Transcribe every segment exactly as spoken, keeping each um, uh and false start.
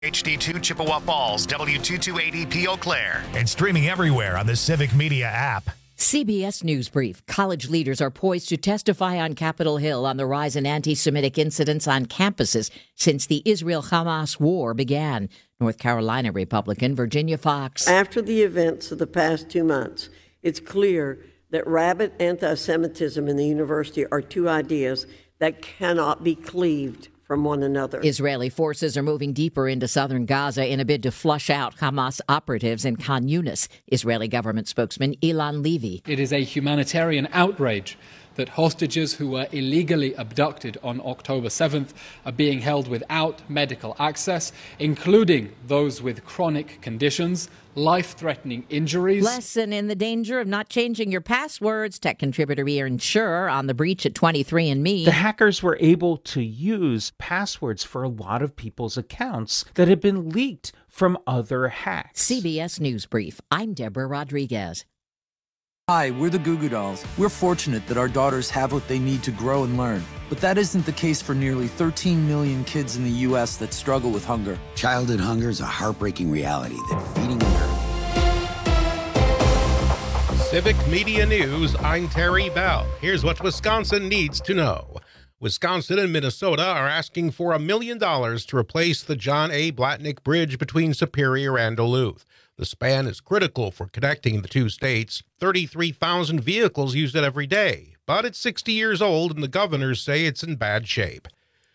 H D two Chippewa Falls, W two two eight E P Eau Claire. And streaming everywhere on the Civic Media app. C B S News Brief. College leaders are poised to testify on Capitol Hill on the rise in anti-Semitic incidents on campuses since the Israel-Hamas war began. North Carolina Republican Virginia Fox. After the events of the past two months, it's clear that rabid anti-Semitism in the university are two ideas that cannot be cleaved from one another. Israeli forces are moving deeper into southern Gaza in a bid to flush out Hamas operatives in Khan Yunis. Israeli government spokesman Ilan Levy. It is a humanitarian outrage that hostages who were illegally abducted on October seventh are being held without medical access, including those with chronic conditions, life-threatening injuries. Lesson in the danger of not changing your passwords. Tech contributor Ian Scher on the breach at twenty-three and me. The hackers were able to use passwords for a lot of people's accounts that had been leaked from other hacks. C B S News Brief. I'm Deborah Rodriguez. Hi, we're the Goo Goo Dolls. We're fortunate that our daughters have what they need to grow and learn. But that isn't the case for nearly thirteen million kids in the U S that struggle with hunger. Childhood hunger is a heartbreaking reality that feeding America. Civic Media News, I'm Terry Bell. Here's what Wisconsin needs to know. Wisconsin and Minnesota are asking for a million dollars to replace the John A. Blatnick Bridge between Superior and Duluth. The span is critical for connecting the two states. thirty-three thousand vehicles use it every day, but it's sixty years old and the governors say it's in bad shape.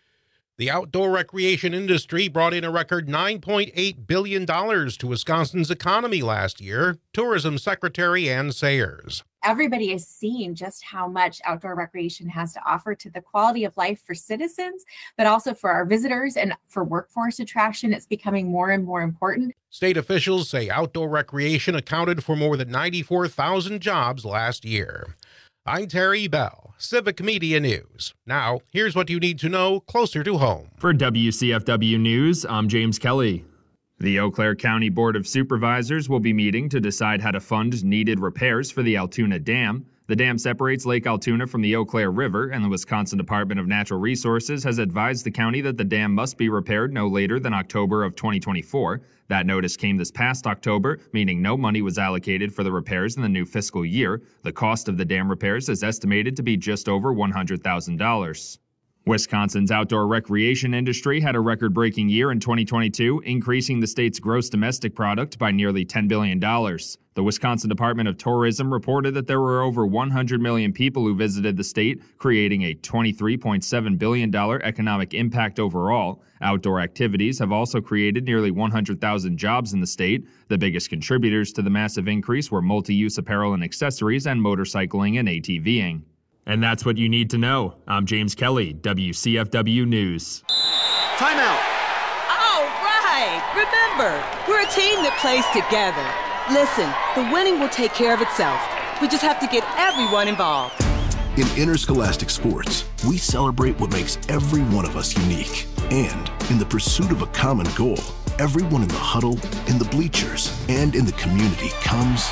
The outdoor recreation industry brought in a record nine point eight billion dollars to Wisconsin's economy last year. Tourism Secretary Ann Sayers. Everybody is seeing just how much outdoor recreation has to offer to the quality of life for citizens, but also for our visitors and for workforce attraction. It's becoming more and more important. State officials say outdoor recreation accounted for more than ninety-four thousand jobs last year. I'm Terry Bell, Civic Media News. Now, here's what you need to know closer to home. For W C F W News, I'm James Kelly. The Eau Claire County Board of Supervisors will be meeting to decide how to fund needed repairs for the Altoona Dam. The dam separates Lake Altoona from the Eau Claire River, and the Wisconsin Department of Natural Resources has advised the county that the dam must be repaired no later than October of twenty twenty-four. That notice came this past October, meaning no money was allocated for the repairs in the new fiscal year. The cost of the dam repairs is estimated to be just over one hundred thousand dollars. Wisconsin's outdoor recreation industry had a record-breaking year in twenty twenty-two, increasing the state's gross domestic product by nearly ten billion dollars. The Wisconsin Department of Tourism reported that there were over one hundred million people who visited the state, creating a twenty-three point seven billion dollars economic impact overall. Outdoor activities have also created nearly one hundred thousand jobs in the state. The biggest contributors to the massive increase were multi-use apparel and accessories and motorcycling and ATVing. And that's what you need to know. I'm James Kelly, W C F W News. Timeout. All right. Remember, we're a team that plays together. Listen, the winning will take care of itself. We just have to get everyone involved. In interscholastic sports, we celebrate what makes every one of us unique. And in the pursuit of a common goal, everyone in the huddle, in the bleachers, and in the community comes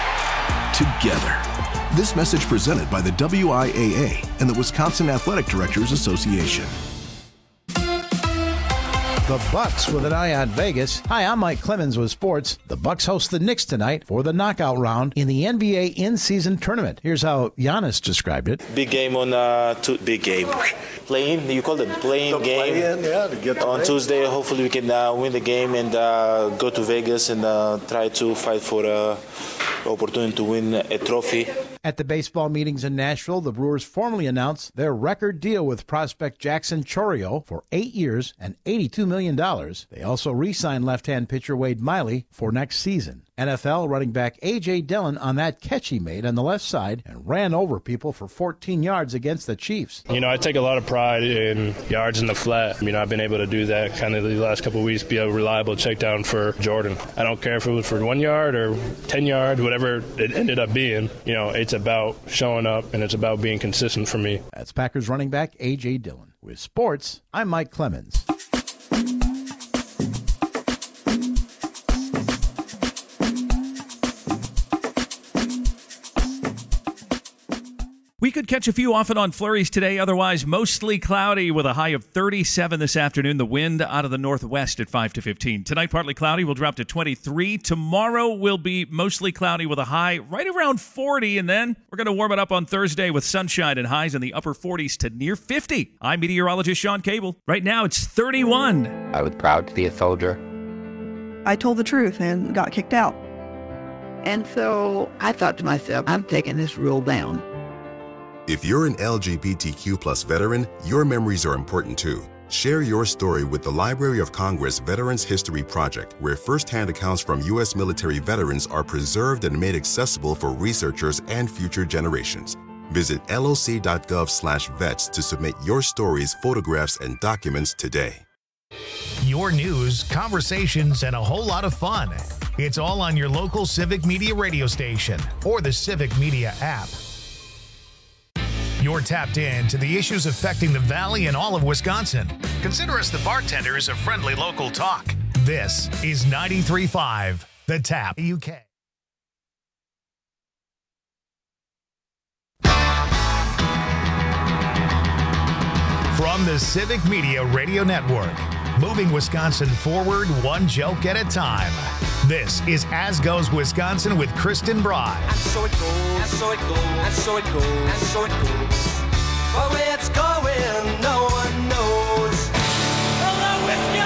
together. This message presented by the W I A A and the Wisconsin Athletic Directors Association. The Bucks with an eye on Vegas. Hi, I'm Mike Clemens with sports. The Bucks host the Knicks tonight for the knockout round in the N B A in-season tournament. Here's how Giannis described it. Big game on uh, two, big game. Playing, you call it playing the game. Play-in, yeah, to get on Tuesday. Hopefully we can uh, win the game and uh, go to Vegas and uh, try to fight for the uh, opportunity to win a trophy. At the baseball meetings in Nashville, the Brewers formally announced their record deal with prospect Jackson Chourio for eight years and eighty-two million dollars. They also re-signed left-hand pitcher Wade Miley for next season. N F L running back A J. Dillon on that catch he made on the left side and ran over people for fourteen yards against the Chiefs. You know, I take a lot of pride in yards in the flat. You know, I've been able to do that kind of the last couple of weeks, be a reliable check down for Jordan. I don't care if it was for one yard or ten yards, whatever it ended up being. You know, it's about showing up and it's about being consistent for me. That's Packers running back A J. Dillon. With sports, I'm Mike Clemens. We we could catch a few off and on flurries today. Otherwise, mostly cloudy with a high of thirty-seven this afternoon. The wind out of the northwest at five to fifteen. Tonight, partly cloudy. We'll drop to twenty-three. Tomorrow will be mostly cloudy with a high right around forty. And then we're going to warm it up on Thursday with sunshine and highs in the upper forties to near fifty. I'm meteorologist Sean Cable. Right now, it's thirty-one. I was proud to be a soldier. I told the truth and got kicked out. And so I thought to myself, I'm taking this rule down. If you're an L G B T Q plus veteran, your memories are important too. Share your story with the Library of Congress Veterans History Project, where firsthand accounts from U S military veterans are preserved and made accessible for researchers and future generations. Visit loc.gov slash vets to submit your stories, photographs, and documents today. Your news, conversations, and a whole lot of fun. It's all on your local Civic Media radio station or the Civic Media app. You're tapped in to the issues affecting the Valley and all of Wisconsin. Consider us the bartenders of friendly local talk. This is ninety-three point five, The Tap, U K. From the Civic Media Radio Network, moving Wisconsin forward one joke at a time. This is As Goes Wisconsin with Kristen Bry. And so it goes, and so it goes, and so it goes, and so it goes. But where it's going, no one knows. Hello,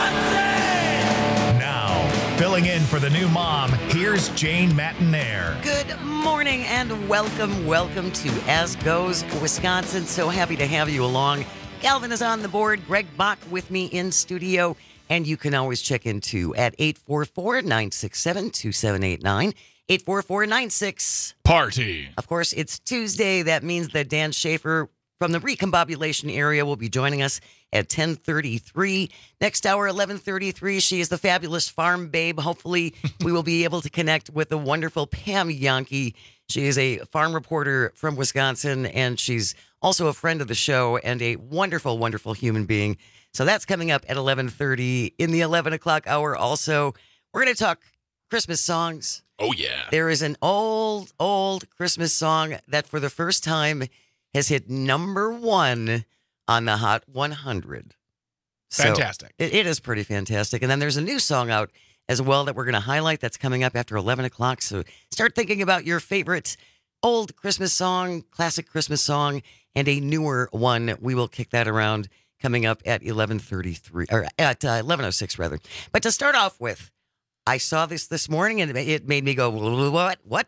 Wisconsin! Now, filling in for the new mom, here's Jane Matinaire. Good morning and welcome, welcome to As Goes Wisconsin. So happy to have you along. Calvin is on the board. Greg Bach with me in studio. And you can always check into at eight four four, nine six seven, two seven eight nine. eight four four, nine six Party. Of course, it's Tuesday. That means that Dan Schaefer from the Recombobulation area will be joining us at ten thirty-three. Next hour, eleven thirty-three. She is the fabulous farm babe. Hopefully, we will be able to connect with the wonderful Pam Yankee. She is a farm reporter from Wisconsin, and she's also a friend of the show and a wonderful, wonderful human being. So that's coming up at eleven thirty in the eleven o'clock hour. Also, we're going to talk Christmas songs. Oh, yeah. There is an old, old Christmas song that for the first time has hit number one on the Hot one hundred. Fantastic. So it, it is pretty fantastic. And then there's a new song out as well that we're going to highlight that's coming up after eleven o'clock. So start thinking about your favorite old Christmas song, classic Christmas song, and a newer one. We will kick that around coming up at eleven thirty-three, or at uh, eleven oh six, rather. But to start off with, I saw this this morning, and it made me go, what? What?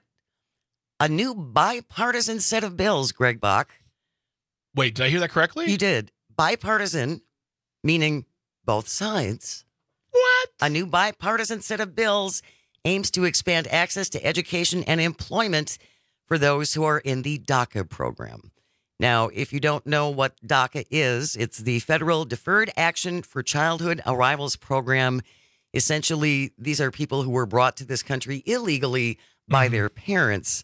A new bipartisan set of bills, Greg Bach. Wait, did I hear that correctly? You did. Bipartisan, meaning both sides. What? A new bipartisan set of bills aims to expand access to education and employment for those who are in the DACA program. Now, if you don't know what DACA is, it's the Federal Deferred Action for Childhood Arrivals Program. Essentially, these are people who were brought to this country illegally by mm-hmm. their parents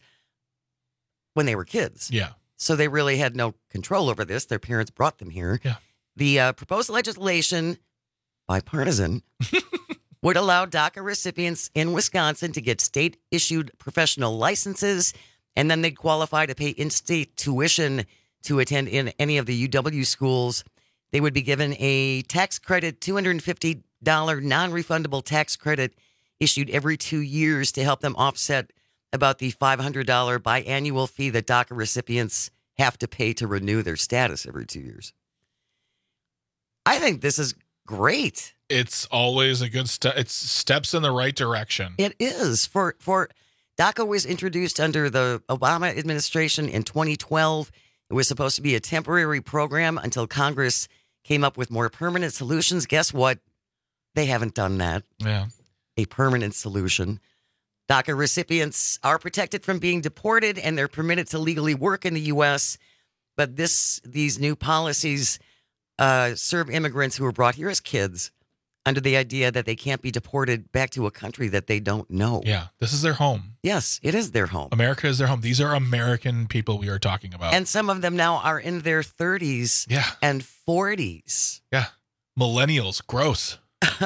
when they were kids. Yeah. So they really had no control over this. Their parents brought them here. Yeah. The uh, proposed legislation, bipartisan, would allow DACA recipients in Wisconsin to get state-issued professional licenses, and then they'd qualify to pay in-state tuition to attend in any of the U W schools. They would be given a tax credit, two hundred fifty dollars non-refundable tax credit issued every two years to help them offset about the five hundred dollars biannual fee that DACA recipients have to pay to renew their status every two years. I think this is great. It's always a good step. It's steps in the right direction. It is. For, for DACA was introduced under the Obama administration in twenty twelve. It was supposed to be a temporary program until Congress came up with more permanent solutions. Guess what? They haven't done that. Yeah. A permanent solution. DACA recipients are protected from being deported, and they're permitted to legally work in the U S. But this, these new policies uh, serve immigrants who were brought here as kids under the idea that they can't be deported back to a country that they don't know. Yeah, this is their home. Yes, it is their home. America is their home. These are American people we are talking about. And some of them now are in their thirties yeah. and forties. Yeah, millennials, gross.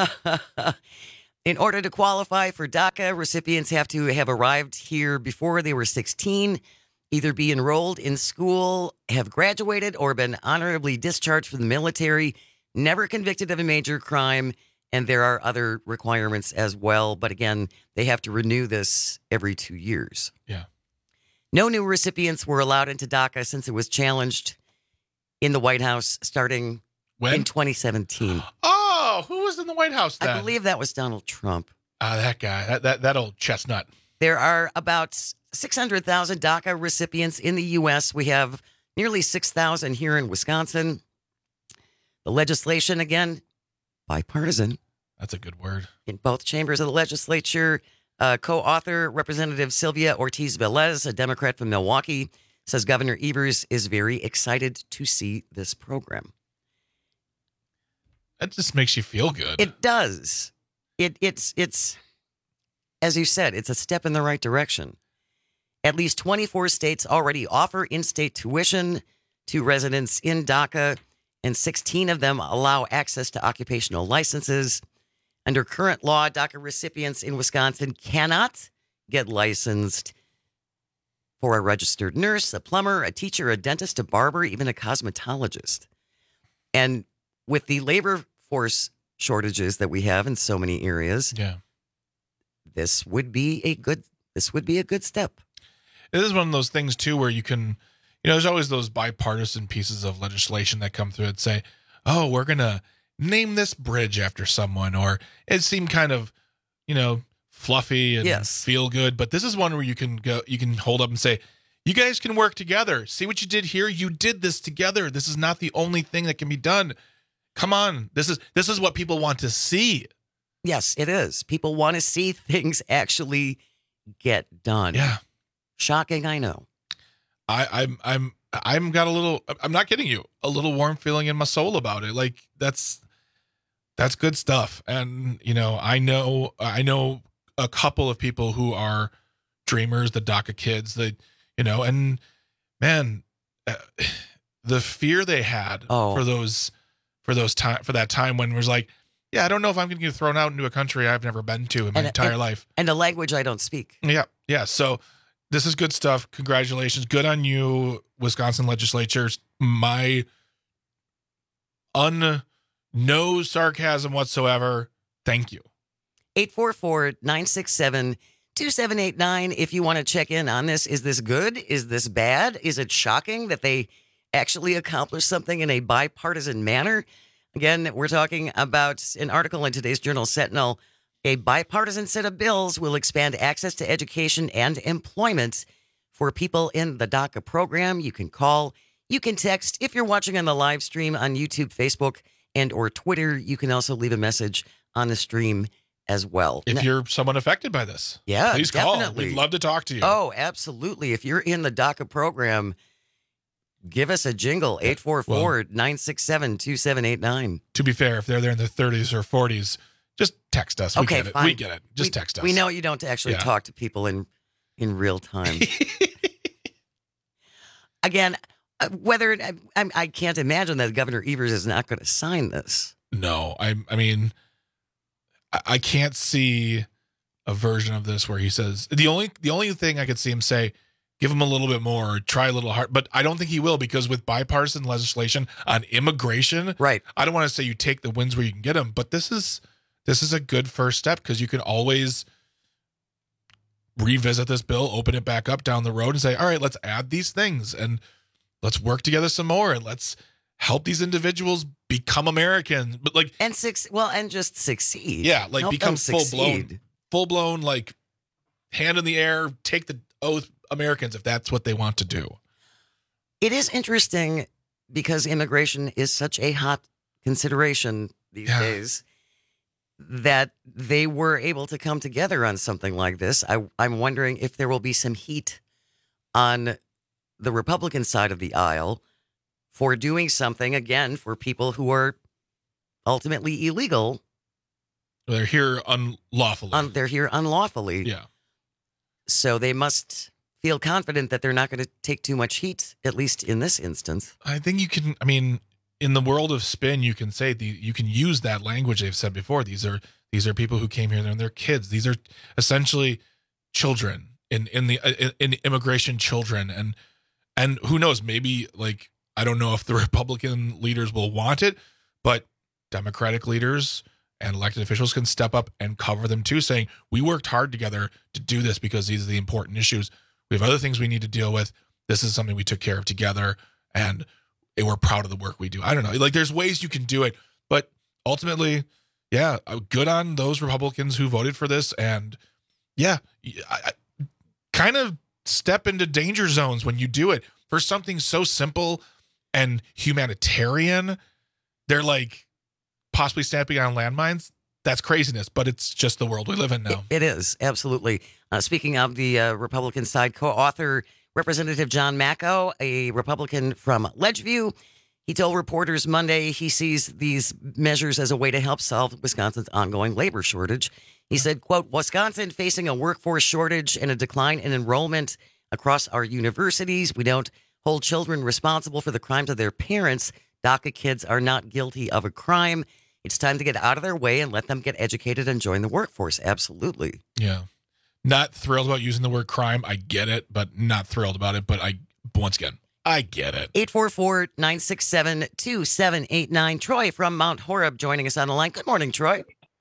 In order to qualify for DACA, recipients have to have arrived here before they were sixteen either be enrolled in school, have graduated, or been honorably discharged from the military, never convicted of a major crime, and there are other requirements as well. But again, they have to renew this every two years. Yeah. No new recipients were allowed into DACA since it was challenged in the White House starting when? in twenty seventeen. Oh, who was in the White House then? I believe that was Donald Trump. Ah, uh, that guy, that, that that old chestnut. There are about six hundred thousand DACA recipients in the U S. We have nearly six thousand here in Wisconsin. The legislation, again, bipartisan. That's a good word. In both chambers of the legislature, uh, co-author Representative Sylvia Ortiz-Velez, a Democrat from Milwaukee, says Governor Evers is very excited to see this program. That just makes you feel good. It does. It it's it's as you said, it's a step in the right direction. At least twenty-four states already offer in-state tuition to residents in DACA, and sixteen of them allow access to occupational licenses. Under current law, DACA recipients in Wisconsin cannot get licensed for a registered nurse, a plumber, a teacher, a dentist, a barber, even a cosmetologist. And with the labor force shortages that we have in so many areas, yeah, this would be a good this would be a good step. It is one of those things too where you can, you know, there's always those bipartisan pieces of legislation that come through and say, "Oh, we're gonna name this bridge after someone," or it seemed kind of, you know, fluffy and yes. feel good. But this is one where you can go, you can hold up and say, "You guys can work together. See what you did here? You did this together. This is not the only thing that can be done. Come on, this is this is what people want to see." Yes, it is. People want to see things actually get done. Yeah. Shocking, I know. I, I'm I'm I'm got a little I'm not kidding you, a little warm feeling in my soul about it. Like that's that's good stuff. And you know, I know I know a couple of people who are dreamers, the DACA kids, that you know, and man, uh, the fear they had oh. for those for those time for that time when it was like, yeah, I don't know if I'm going to get thrown out into a country I've never been to in my and, entire and, life. And a language I don't speak. Yeah. Yeah. So this is good stuff. Congratulations. Good on you, Wisconsin legislature. My un no sarcasm whatsoever. Thank you. eight four four, nine six seven, two seven eight nine. If you want to check in on this, is this good? Is this bad? Is it shocking that they actually accomplished something in a bipartisan manner? Again, we're talking about an article in today's Journal Sentinel. A bipartisan set of bills will expand access to education and employment for people in the DACA program. You can call, you can text. If you're watching on the live stream on YouTube, Facebook, and or Twitter, you can also leave a message on the stream as well. If you're someone affected by this, yeah, please definitely. call. We'd love to talk to you. Oh, absolutely. If you're in the DACA program, give us a jingle, eight four four, nine six seven, two seven eight nine. To be fair, if they're there in their thirties or forties, just text us. We okay, get it. fine. We get it. Just we, text us. We know you don't actually yeah. talk to people in, in real time. Again, whether I, I, I can't imagine that Governor Evers is not going to sign this. No, I I mean, I, I can't see a version of this where he says the only the only thing I could see him say, give him a little bit more, or try a little hard. But I don't think he will, because with bipartisan legislation on immigration, right? I don't want to say you take the wins where you can get them, but this is this is a good first step, because you can always revisit this bill, open it back up down the road, and say, all right, let's add these things and let's work together some more, and let's help these individuals become Americans. But like and six, well, and just succeed. Yeah, like help become full blown, full blown, like hand in the air, take the oath Americans if that's what they want to do. It is interesting because immigration is such a hot consideration these yeah. days that they were able to come together on something like this. I, I'm wondering if there will be some heat on the Republican side of the aisle for doing something, again, for people who are ultimately illegal. They're here unlawfully. Um, they're here unlawfully. Yeah. So they must feel confident that they're not going to take too much heat, at least in this instance. I think you can, I mean, in the world of spin, you can say the, you can use that language they've said before. These are, these are people who came here and they're kids. These are essentially children. in in the in, in immigration children, and and who knows, maybe like I don't know if the Republican leaders will want it, but Democratic leaders and elected officials can step up and cover them too, saying we worked hard together to do this because these are the important issues. We have other things we need to deal with. This is something we took care of together, and we're proud of the work we do. I don't know. Like, there's ways you can do it, but ultimately, yeah, good on those Republicans who voted for this. And yeah, I, I kind of step into danger zones when you do it for something so simple and humanitarian. They're like possibly stamping on landmines. That's craziness, but it's just the world we live in now. It, it is, absolutely. Uh, speaking of the uh, Republican side, co-author Representative John Macco, a Republican from Ledgeview, he told reporters Monday he sees these measures as a way to help solve Wisconsin's ongoing labor shortage. He said, quote, Wisconsin facing a workforce shortage and a decline in enrollment across our universities. We don't hold children responsible for the crimes of their parents. DACA kids are not guilty of a crime. It's time to get out of their way and let them get educated and join the workforce. Absolutely. Yeah. Not thrilled about using the word crime. I get it, but not thrilled about it. But I, once again, I get it. eight four four, nine six seven, two seven eight nine. Troy from Mount Horeb joining us on the line. Good morning, Troy.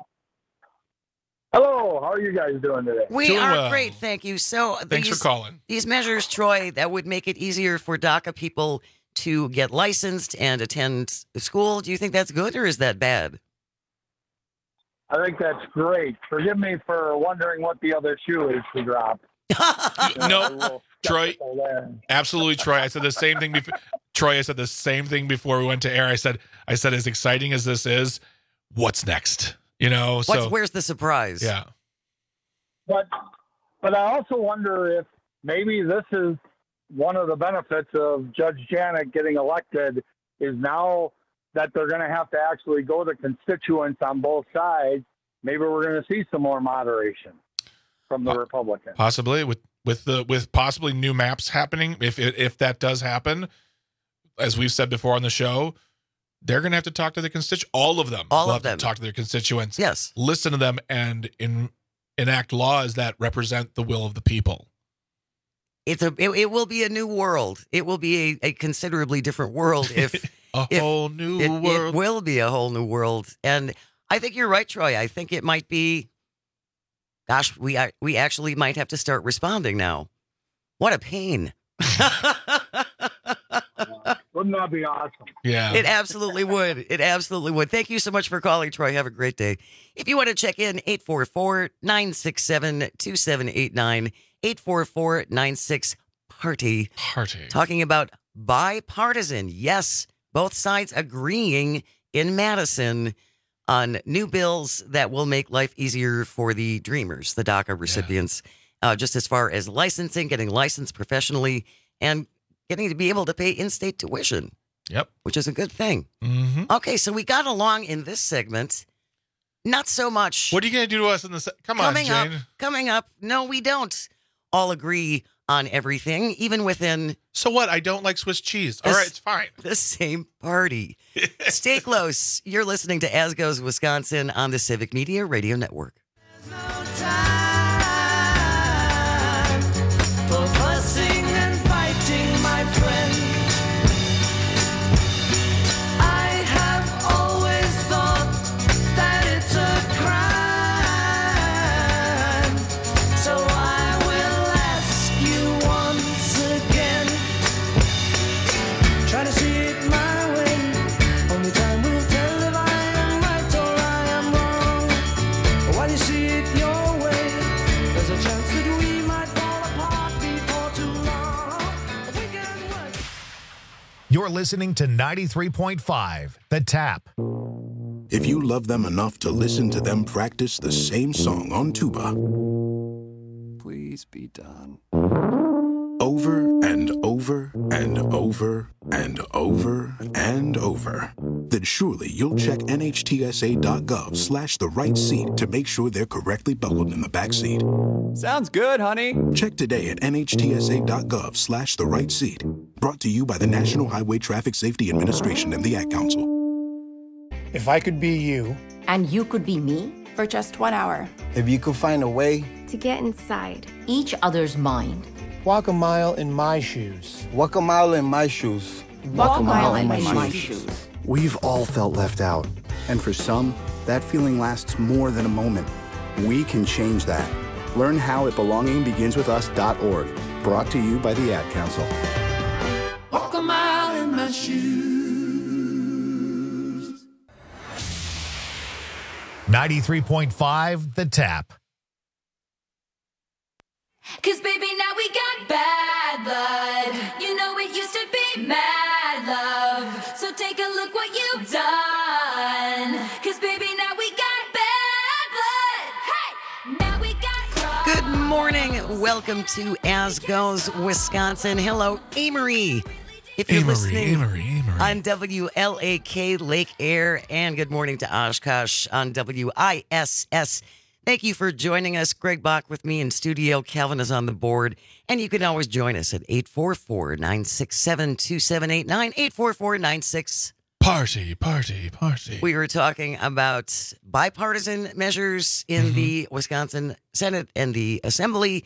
Hello. How are you guys doing today? We Doing are well. great. Thank you. So Thanks these, for calling. These measures, Troy, that would make it easier for DACA people to get licensed and attend school. Do you think that's good or is that bad? I think that's great. Forgive me for wondering what the other shoe is to drop. No, Troy, absolutely, Troy. I said the same thing before. Troy, I said the same thing before we went to air. I said, I said, as exciting as this is, what's next? You know, What's, so where's the surprise? Yeah. But, but I also wonder if maybe this is one of the benefits of Judge Janet getting elected is now that they're going to have to actually go to constituents on both sides. Maybe we're going to see some more moderation from the Republicans. Possibly with with the with possibly new maps happening. If if that does happen, as we've said before on the show, they're going to have to talk to the constituents. All of them. All will of have them. to talk to their constituents. Yes. Listen to them and in, enact laws that represent the will of the people. It's a. It, it will be a new world. It will be a, a considerably different world if a if whole new it, world. It will be a whole new world, and I think you're right, Troy. I think it might be. Gosh, we are, we actually might have to start responding now. What a pain! Wouldn't that be awesome? Yeah, it absolutely would. It absolutely would. Thank you so much for calling, Troy. Have a great day. If you want to check in, eight four four, nine six seven, two seven eight nine. eight four four, nine six, party. Party. Talking about bipartisan. Yes, both sides agreeing in Madison on new bills that will make life easier for the Dreamers, the DACA recipients, yeah. uh, just as far as licensing, getting licensed professionally, and getting to be able to pay in-state tuition. Yep. Which is a good thing. Mm-hmm. Okay, so we got along in this segment. Not so much. What are you going to do to us in the... Se- Come coming on, Jane. Up, coming up. No, we don't all agree on everything, even within... So what? I don't like Swiss cheese. All right, it's fine. The same party. Stay close. You're listening to As Goes Wisconsin on the Civic Media Radio Network. For fussing and fighting, my friend. I have always thought that it's a crime. So I will ask you once again. Try to see it my way. Only time will tell if I am right or I am wrong. While you see it your way, there's a chance that we might fall apart before too long. We can work. You're listening to ninety-three point five, The Tap. If you love them enough to listen to them practice the same song on tuba, Please be done. over and over and over and over and over, then surely you'll check nhtsa.gov slash the right seat to make sure they're correctly buckled in the back seat. Sounds good, honey. Check today at nhtsa.gov slash the right seat. Brought to you by the National Highway Traffic Safety Administration and the Ad Council. If I could be you, and you could be me, for just one hour. If you could find a way to get inside each other's mind. Walk a mile in my shoes. Walk a mile in my shoes. Walk a mile in my, my shoes. shoes. We've all felt left out. And for some, that feeling lasts more than a moment. We can change that. Learn how at belonging begins with us dot org. Brought to you by the Ad Council. Walk a mile in my shoes. ninety-three point five The Tap. Cause baby, now we got bad blood. You know it used to be mad love. So take a look what you've done. Cause baby, now we got bad blood. Hey, now we got crime. Good morning. Welcome to As Goes Wisconsin. Hello, Amory. If you're Amory, listening Amory, Amory. on W L A K Lake Air, and good morning to Oshkosh on W I S S. Thank you for joining us. Greg Bach with me in studio. Calvin is on the board. And you can always join us at eight four four, nine six seven, two seven eight nine, eight four four, nine six. Party, party, party. We were talking about bipartisan measures in mm-hmm. the Wisconsin Senate and the Assembly.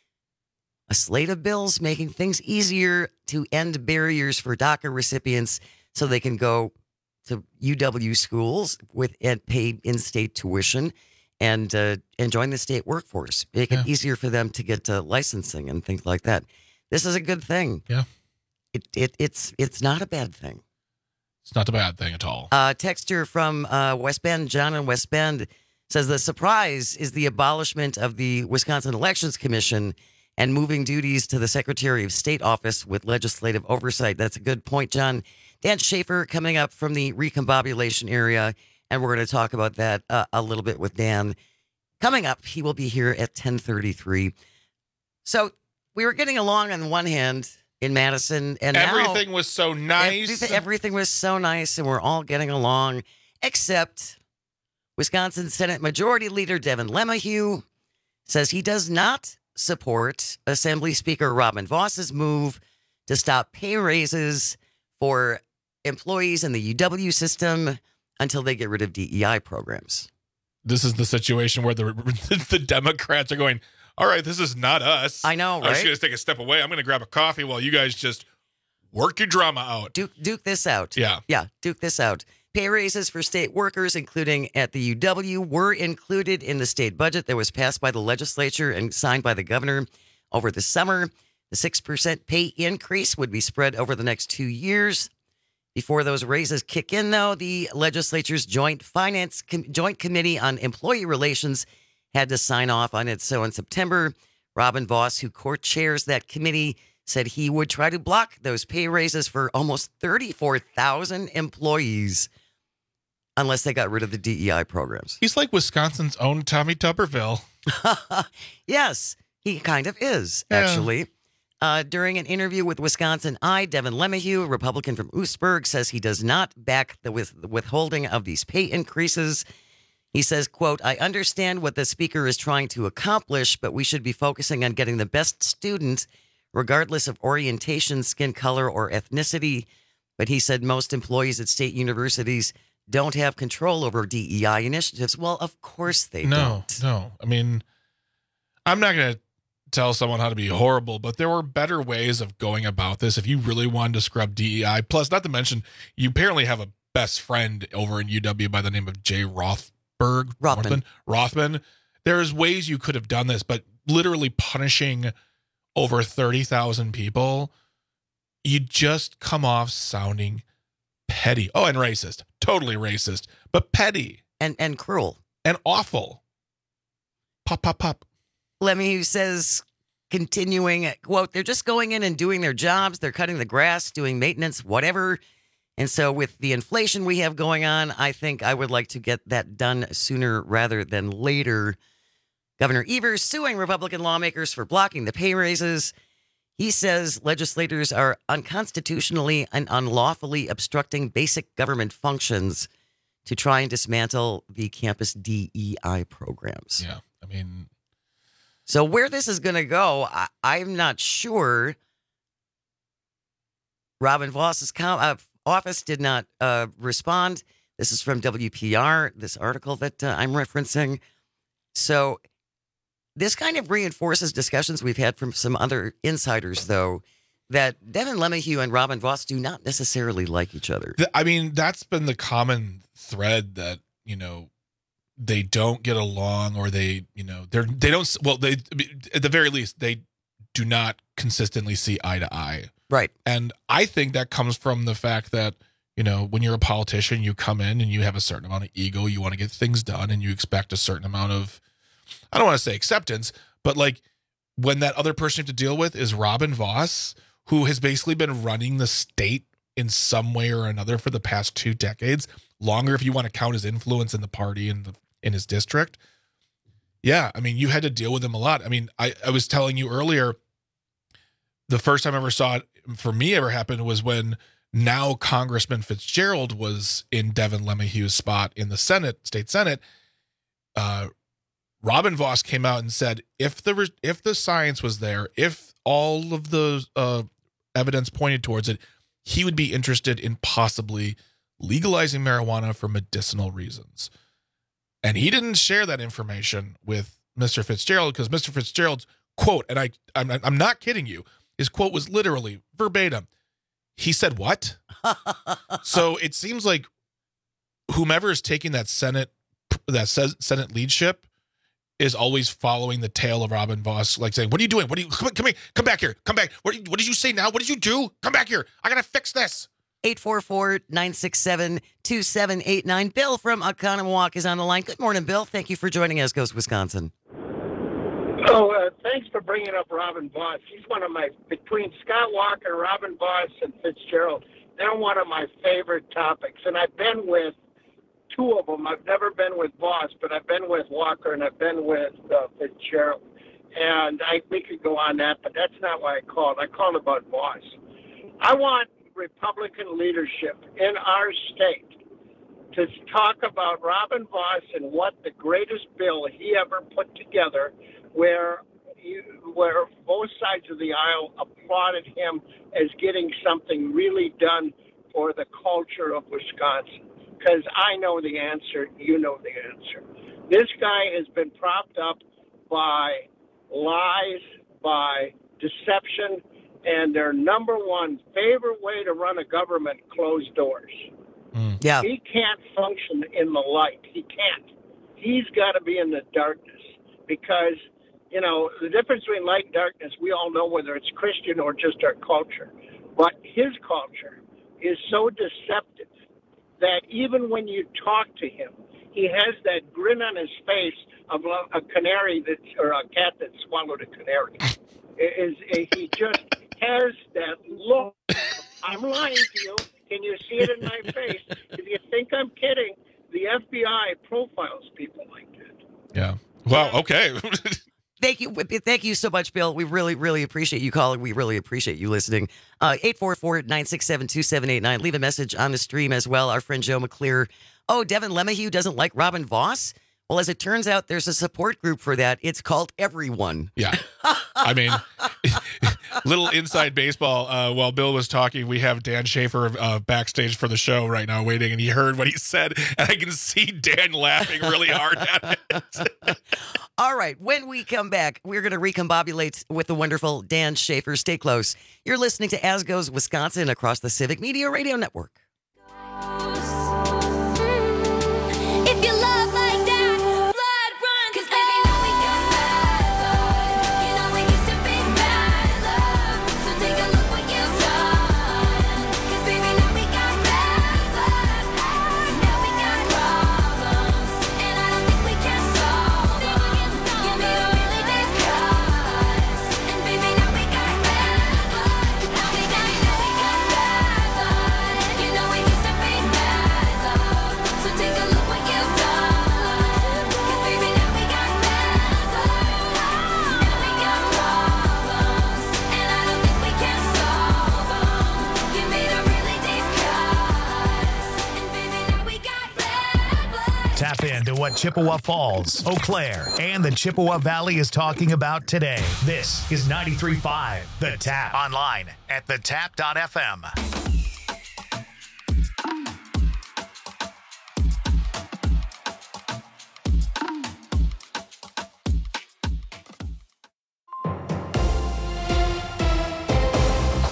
A slate of bills making things easier to end barriers for DACA recipients so they can go to U W schools with and pay in-state tuition. And uh, and join the state workforce. Make it yeah. easier for them to get uh, licensing and things like that. This is a good thing. Yeah, it it it's it's not a bad thing. It's not a bad thing at all. Uh, texter from uh, West Bend, John in West Bend, says the surprise is the abolishment of the Wisconsin Elections Commission and moving duties to the Secretary of State office with legislative oversight. That's a good point, John. Dan Schaefer coming up from the recombobulation area. And we're going to talk about that uh, a little bit with Dan. Coming up, he will be here at ten thirty-three. So we were getting along on the one hand in Madison. And everything now, was so nice. Everything, everything was so nice, and we're all getting along, except Wisconsin Senate Majority Leader Devin LeMahieu says he does not support Assembly Speaker Robin Voss's move to stop pay raises for employees in the U W system until they get rid of D E I programs. This is the situation where the the Democrats are going, all right, this is not us. I know, right? I'm just going to take a step away. I'm going to grab a coffee while you guys just work your drama out. Duke, duke this out. Yeah. Yeah, duke this out. Pay raises for state workers, including at the U W, were included in the state budget that was passed by the legislature and signed by the governor over the summer. The six percent pay increase would be spread over the next two years. Before those raises kick in, though, the legislature's Joint Finance Com- Joint Committee on Employee Relations had to sign off on it. So in September, Robin Voss, who co-chairs that committee, said he would try to block those pay raises for almost thirty-four thousand employees unless they got rid of the D E I programs. He's like Wisconsin's own Tommy Tuberville. Yes, he kind of is, yeah. actually. Uh, during an interview with Wisconsin Eye, Devin LeMahieu, a Republican from Oostburg, says he does not back the, with, the withholding of these pay increases. He says, quote, I understand what the speaker is trying to accomplish, but we should be focusing on getting the best student, regardless of orientation, skin color, or ethnicity. But he said most employees at state universities don't have control over D E I initiatives. Well, of course they no, don't. No, no. I mean, I'm not going to tell someone how to be horrible, but there were better ways of going about this if you really wanted to scrub D E I. Plus, not to mention, you apparently have a best friend over in U W by the name of Jay Rothberg. Rothman. Rothman. There's ways you could have done this, but literally punishing over thirty thousand people, you just come off sounding petty. Oh, and racist. Totally racist, but petty. And, and cruel. And awful. Pop, pop, pop. LeMahieu says, continuing, quote, they're just going in and doing their jobs. They're cutting the grass, doing maintenance, whatever. And so with the inflation we have going on, I think I would like to get that done sooner rather than later. Governor Evers suing Republican lawmakers for blocking the pay raises. He says legislators are unconstitutionally and unlawfully obstructing basic government functions to try and dismantle the campus D E I programs. Yeah, I mean... So where this is going to go, I, I'm not sure. Robin Voss's com- uh, office did not uh, respond. This is from W P R, this article that uh, I'm referencing. So this kind of reinforces discussions we've had from some other insiders, though, that Devin LeMahieu and Robin Voss do not necessarily like each other. I mean, that's been the common thread that, you know, they don't get along, or they, you know, they're, they don't, well, they, at the very least, they do not consistently see eye to eye. Right. And I think that comes from the fact that, you know, when you're a politician, you come in and you have a certain amount of ego, you want to get things done, and you expect a certain amount of, I don't want to say acceptance, but like when that other person you have to deal with is Robin Voss, who has basically been running the state in some way or another for the past two decades, longer if you want to count his influence in the party and the in his district. Yeah, I mean, you had to deal with him a lot. I mean, I, I was telling you earlier, the first time I ever saw it for me ever happened was when now Congressman Fitzgerald was in Devin LeMahieu's spot in the Senate, state Senate. Uh, Robin Voss came out and said, if the if the science was there, if all of the uh, evidence pointed towards it, he would be interested in possibly legalizing marijuana for medicinal reasons. And he didn't share that information with Mister Fitzgerald because Mister Fitzgerald's quote, and I, I'm, I'm not kidding you, his quote was literally verbatim. He said, what? So it seems like whomever is taking that Senate, that says Senate leadership is always following the tail of Robin Voss, like saying, what are you doing? What are you, come, come here, come back here, come back. What, what did you say now? What did you do? Come back here. I got to fix this. eight four four, nine six seven, two seven eight nine. Bill from Oconomowoc is on the line. Good morning, Bill. Thank you for joining us, Goes Wisconsin. Oh, uh, thanks for bringing up Robin Voss. He's one of my, between Scott Walker, Robin Voss, and Fitzgerald, they're one of my favorite topics. And I've been with two of them. I've never been with Voss, but I've been with Walker and I've been with uh, Fitzgerald. And I, we could go on that, but that's not why I called. I called about Voss. I want Republican leadership in our state to talk about Robin Voss and what the greatest bill he ever put together, where you, where both sides of the aisle applauded him as getting something really done for the culture of Wisconsin. Because I know the answer, you know the answer. This guy has been propped up by lies, by deception, and their number one favorite way to run a government, closed doors. Mm. Yeah. He can't function in the light. He can't. He's got to be in the darkness because, you know, the difference between light and darkness, we all know whether it's Christian or just our culture. But his culture is so deceptive that even when you talk to him, he has that grin on his face of a canary that, or a cat that swallowed a canary. Is, is he just has that look? I'm lying to you. Can you see it in my face? If you think I'm kidding, the F B I profiles people like that. Yeah. Wow. Okay. Thank you. Thank you so much, Bill. We really, really appreciate you calling. We really appreciate you listening. Uh, eight four four, nine six seven, two seven eight nine. Leave a message on the stream as well. Our friend Joe McClear. Oh, Devin LeMahieu doesn't like Robin Voss? Well, as it turns out, there's a support group for that. It's called Everyone. Yeah. I mean, little inside baseball. Uh, while Bill was talking, we have Dan Schaefer uh, backstage for the show right now waiting, and he heard what he said, and I can see Dan laughing really hard at it. All right. When we come back, we're going to recombobulate with the wonderful Dan Schaefer. Stay close. You're listening to As Goes Wisconsin across the Civic Media Radio Network. If you love like that, blood run. 'Cause baby, know we got bad blood. You know we used to be bad love. So take a look what you've done. 'Cause baby, know we got bad blood. Now we got problems, and I don't think we can solve them. Give me a really deep cut, and baby, know we got bad blood. Now we got, know we got bad blood. You know we used to be bad love. So take a look what you've done. 'Cause baby, now we got bad blood. Now we got problems, and I don't think we can solve them. You made a really deep cut, and baby, now we got bad blood. Tap into what Chippewa Falls, Eau Claire, and the Chippewa Valley is talking about today. This is ninety-three point five The Tap. Online at the tap dot f m.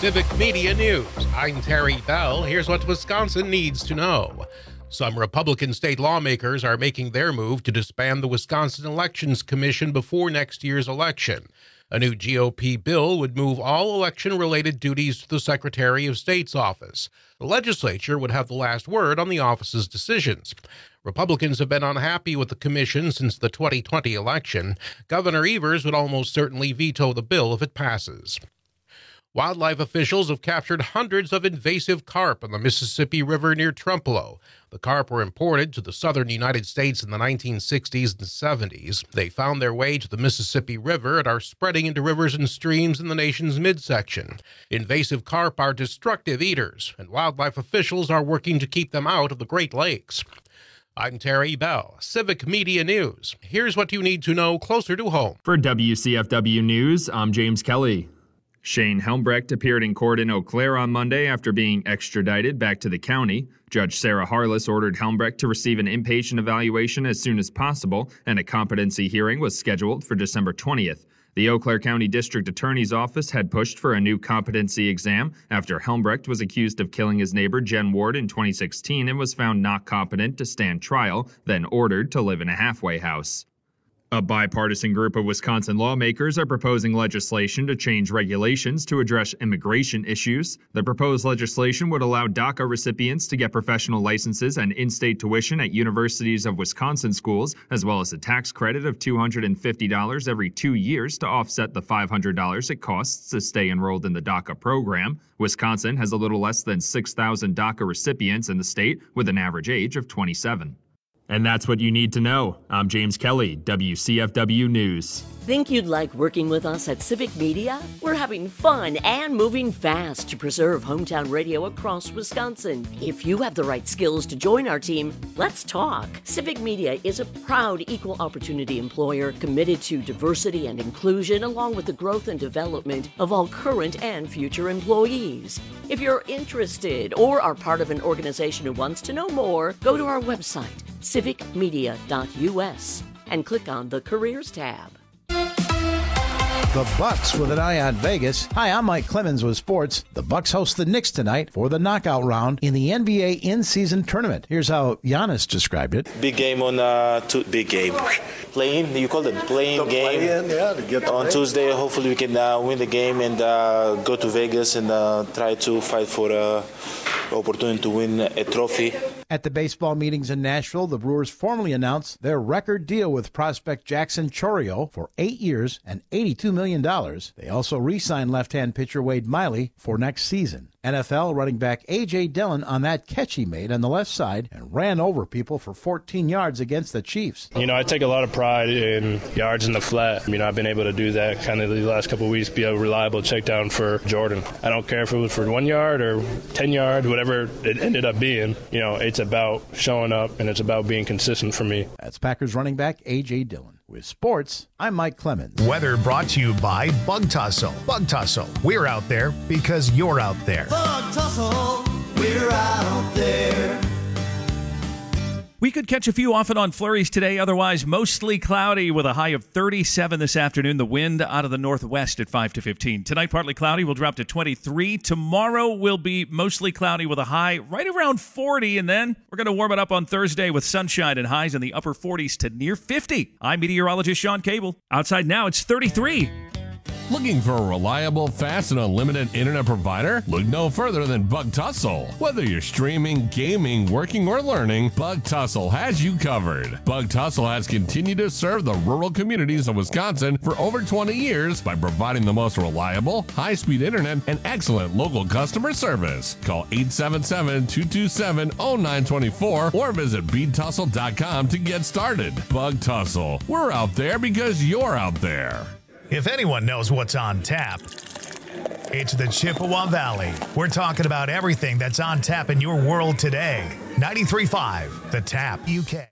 Civic Media News. I'm Terry Bell. Here's what Wisconsin needs to know. Some Republican state lawmakers are making their move to disband the Wisconsin Elections Commission before next year's election. A new G O P bill would move all election-related duties to the Secretary of State's office. The legislature would have the last word on the office's decisions. Republicans have been unhappy with the commission since the twenty twenty election. Governor Evers would almost certainly veto the bill if it passes. Wildlife officials have captured hundreds of invasive carp on the Mississippi River near Trempealeau. The carp were imported to the southern United States in the nineteen sixties and seventies. They found their way to the Mississippi River and are spreading into rivers and streams in the nation's midsection. Invasive carp are destructive eaters, and wildlife officials are working to keep them out of the Great Lakes. I'm Terry Bell, Civic Media News. Here's what you need to know closer to home. For W C F W News, I'm James Kelly. Shane Helmbrecht appeared in court in Eau Claire on Monday after being extradited back to the county. Judge Sarah Harless ordered Helmbrecht to receive an inpatient evaluation as soon as possible, and a competency hearing was scheduled for December twentieth. The Eau Claire County District Attorney's Office had pushed for a new competency exam after Helmbrecht was accused of killing his neighbor Jen Ward in twenty sixteen and was found not competent to stand trial, then ordered to live in a halfway house. A bipartisan group of Wisconsin lawmakers are proposing legislation to change regulations to address immigration issues. The proposed legislation would allow DACA recipients to get professional licenses and in-state tuition at universities of Wisconsin schools, as well as a tax credit of two hundred fifty dollars every two years to offset the five hundred dollars it costs to stay enrolled in the DACA program. Wisconsin has a little less than six thousand DACA recipients in the state, with an average age of twenty-seven. And that's what you need to know. I'm James Kelly, W C F W News. Think you'd like working with us at Civic Media? We're having fun and moving fast to preserve hometown radio across Wisconsin. If you have the right skills to join our team, let's talk. Civic Media is a proud equal opportunity employer committed to diversity and inclusion, along with the growth and development of all current and future employees. If you're interested or are part of an organization who wants to know more, go to our website, civic media dot U S, and click on the Careers tab. The Bucks with an eye on Vegas. Hi, I'm Mike Clemens with sports. The Bucks host the Knicks tonight for the knockout round in the N B A in-season tournament. Here's how Giannis described it. Big game on uh, two, big game. Playing, you call it playing game. Play-in, yeah, to get on Tuesday, hopefully we can uh, win the game and uh, go to Vegas and uh, try to fight for uh, opportunity to win a trophy. At the baseball meetings in Nashville, the Brewers formally announced their record deal with prospect Jackson Chourio for eight years and eighty-two million dollars. They also re-signed left-hand pitcher Wade Miley for next season. N F L running back A J. Dillon on that catch he made on the left side and ran over people for fourteen yards against the Chiefs. You know, I take a lot of pride in yards in the flat. You know, I've been able to do that kind of the last couple of weeks, be a reliable check down for Jordan. I don't care if it was for one yard or ten yards, whatever it ended up being. You know, it's about showing up and it's about being consistent for me. That's Packers running back A J. Dillon. With sports, I'm Mike Clemens. Weather brought to you by Bug Tussle. Bug Tussle, we're out there because you're out there. Bug Tussle, we're out there. We could catch a few off and on flurries today, otherwise mostly cloudy with a high of thirty-seven this afternoon. The wind out of the northwest at five to fifteen. Tonight, partly cloudy, will drop to twenty-three. Tomorrow will be mostly cloudy with a high right around forty, and then we're going to warm it up on Thursday with sunshine and highs in the upper forties to near fifty. I'm meteorologist Sean Cable. Outside now, it's thirty-three. Looking for a reliable, fast, and unlimited internet provider? Look no further than Bug Tussle. Whether you're streaming, gaming, working, or learning, Bug Tussle has you covered. Bug Tussle has continued to serve the rural communities of Wisconsin for over twenty years by providing the most reliable, high-speed internet and excellent local customer service. Call eight seven seven, two two seven, zero nine two four or visit bead tussle dot com to get started. Bug Tussle. We're out there because you're out there. If anyone knows what's on tap, it's the Chippewa Valley. We're talking about everything that's on tap in your world today. ninety-three point five, The Tap U K.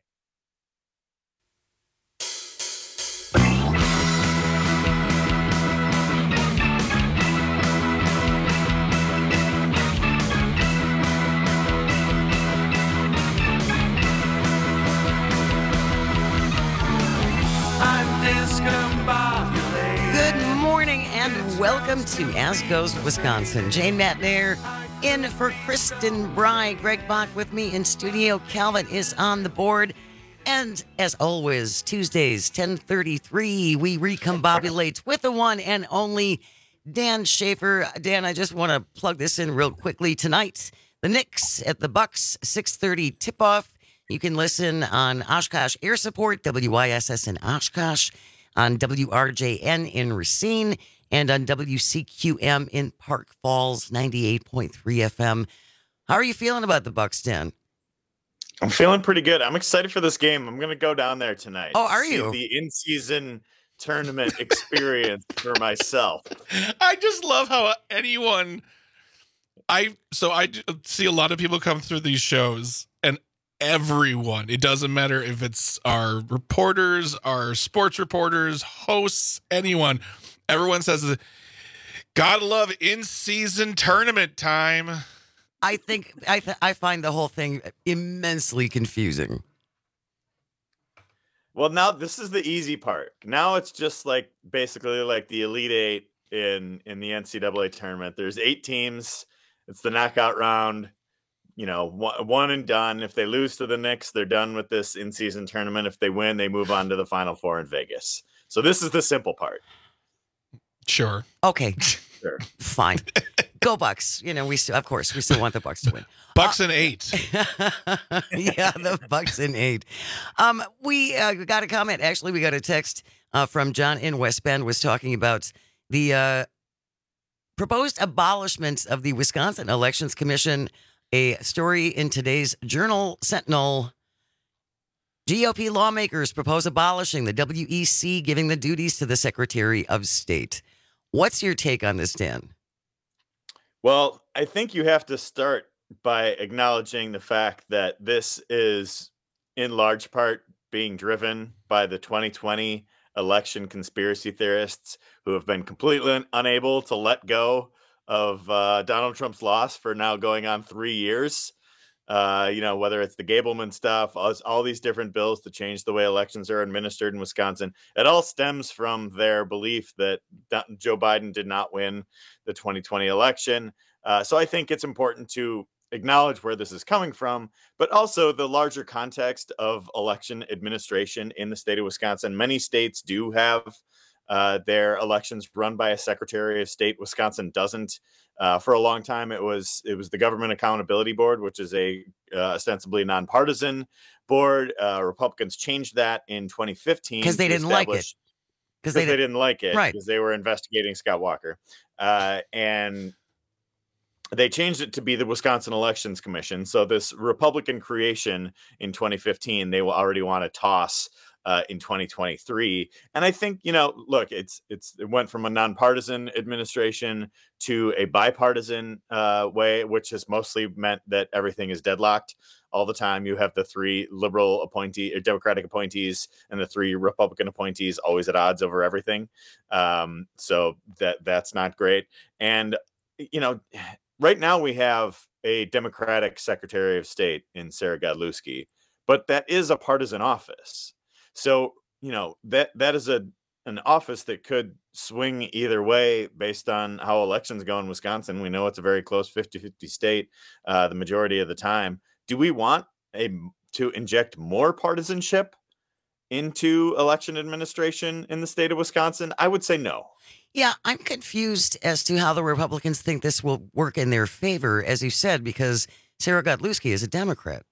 I'm discombobulated. Good morning morning and welcome to As Goes Wisconsin. Jane Matnair in for Kristen Bry. Greg Bach with me in studio. Calvin is on the board. And as always, Tuesdays, ten thirty-three, we recombobulate with the one and only Dan Schaefer. Dan, I just want to plug this in real quickly. Tonight, the Knicks at the Bucks, six thirty tip-off. You can listen on Oshkosh Air Support, W I S S in Oshkosh, on W R J N in Racine, and on W C Q M in Park Falls, ninety-eight point three F M. How are you feeling about the Bucks, Dan? I'm feeling pretty good. I'm excited for this game. I'm going to go down there tonight. Oh, are see you? The in-season tournament experience for myself. I just love how anyone I so I see a lot of people come through these shows, and everyone, it doesn't matter if it's our reporters, our sports reporters, hosts, anyone, everyone says, gotta love in-season tournament time. I think I th- I find the whole thing immensely confusing. Well, now this is the easy part. Now it's just like basically like the Elite Eight in in the N C double A tournament. There's eight teams. It's the knockout round. You know, one, one and done. If they lose to the Knicks, they're done with this in-season tournament. If they win, they move on to the Final Four in Vegas. So this is the simple part. Sure. Okay. Sure. Fine. Go Bucks. You know, we still, of course, we still want the Bucks to win. Bucks uh, and eight. Yeah, the Bucks and eight. Um, we uh, got a comment. Actually, we got a text uh, from John in West Bend was talking about the uh, proposed abolishment of the Wisconsin Elections Commission. A story in today's Journal Sentinel. G O P lawmakers propose abolishing the W E C, giving the duties to the Secretary of State. What's your take on this, Dan? Well, I think you have to start by acknowledging the fact that this is in large part being driven by the twenty twenty election conspiracy theorists who have been completely un- unable to let go of uh, Donald Trump's loss for now going on three years. Uh, you know, whether it's the Gableman stuff, all, all these different bills to change the way elections are administered in Wisconsin, it all stems from their belief that Joe Biden did not win the twenty twenty election. Uh, so I think it's important to acknowledge where this is coming from, but also the larger context of election administration in the state of Wisconsin. Many states do have uh, their elections run by a Secretary of State. Wisconsin doesn't. Uh, for a long time, it was it was the Government Accountability Board, which is a uh, ostensibly nonpartisan board. Uh, Republicans changed that in twenty fifteen because they didn't like it. Because they, they didn't like it, right? Because they were investigating Scott Walker, uh, and they changed it to be the Wisconsin Elections Commission. So this Republican creation in twenty fifteen, they will already want to toss uh, in twenty twenty-three. And I think, you know, look, it's it's it went from a nonpartisan administration to a bipartisan uh, way, which has mostly meant that everything is deadlocked all the time. You have the three liberal appointee or Democratic appointees and the three Republican appointees always at odds over everything. Um, so that that's not great. And, you know, right now we have a Democratic Secretary of State in Sarah Godlewski, but that is a partisan office. So, you know, that that is a an office that could swing either way based on how elections go in Wisconsin. We know it's a very close fifty-fifty state uh, the majority of the time. Do we want a to inject more partisanship into election administration in the state of Wisconsin? I would say no. Yeah, I'm confused as to how the Republicans think this will work in their favor, as you said, because Sarah Godlewski is a Democrat.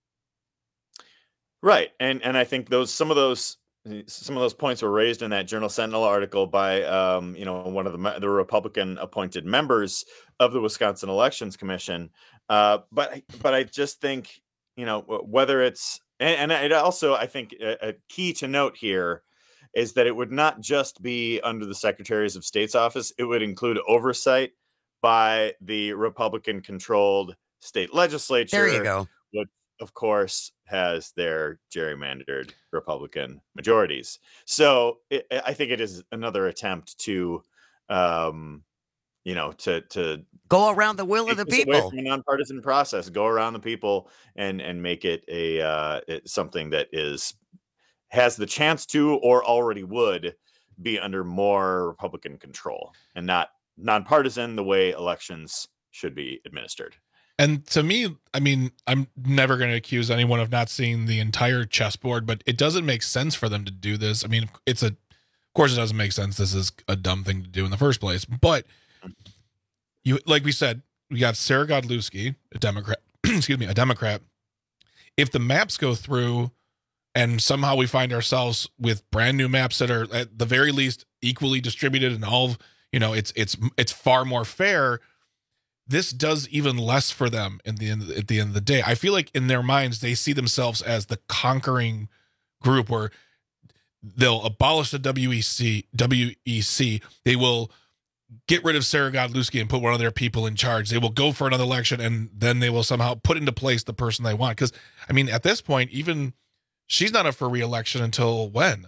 Right. And and I think those some of those some of those points were raised in that Journal Sentinel article by um, you know, one of the the Republican appointed members of the Wisconsin Elections Commission. Uh, but but I just think, you know, whether it's and, and it also I think a, a key to note here is that it would not just be under the Secretaries of State's office. It would include oversight by the Republican controlled state legislature. There you go. Which, of course, has their gerrymandered Republican majorities. So it, I think it is another attempt to, um, you know, to to go around the will of the people. From a nonpartisan process, go around the people and and make it a uh, it, something that is has the chance to or already would be under more Republican control and not nonpartisan the way elections should be administered. And to me, I mean, I'm never going to accuse anyone of not seeing the entire chessboard, but it doesn't make sense for them to do this. I mean, it's a, of course it doesn't make sense. This is a dumb thing to do in the first place, but you, like we said, we got Sarah Godlewski, a Democrat, excuse me, a Democrat. If the maps go through and somehow we find ourselves with brand new maps that are at the very least equally distributed and all, you know, it's, it's, it's far more fair. This does even less for them in the end, at the end of the day. I feel like in their minds, they see themselves as the conquering group where they'll abolish the W E C, W E C. They will get rid of Sarah Godlewski and put one of their people in charge. They will go for another election, and then they will somehow put into place the person they want. Because, I mean, at this point, even she's not up for re-election until when?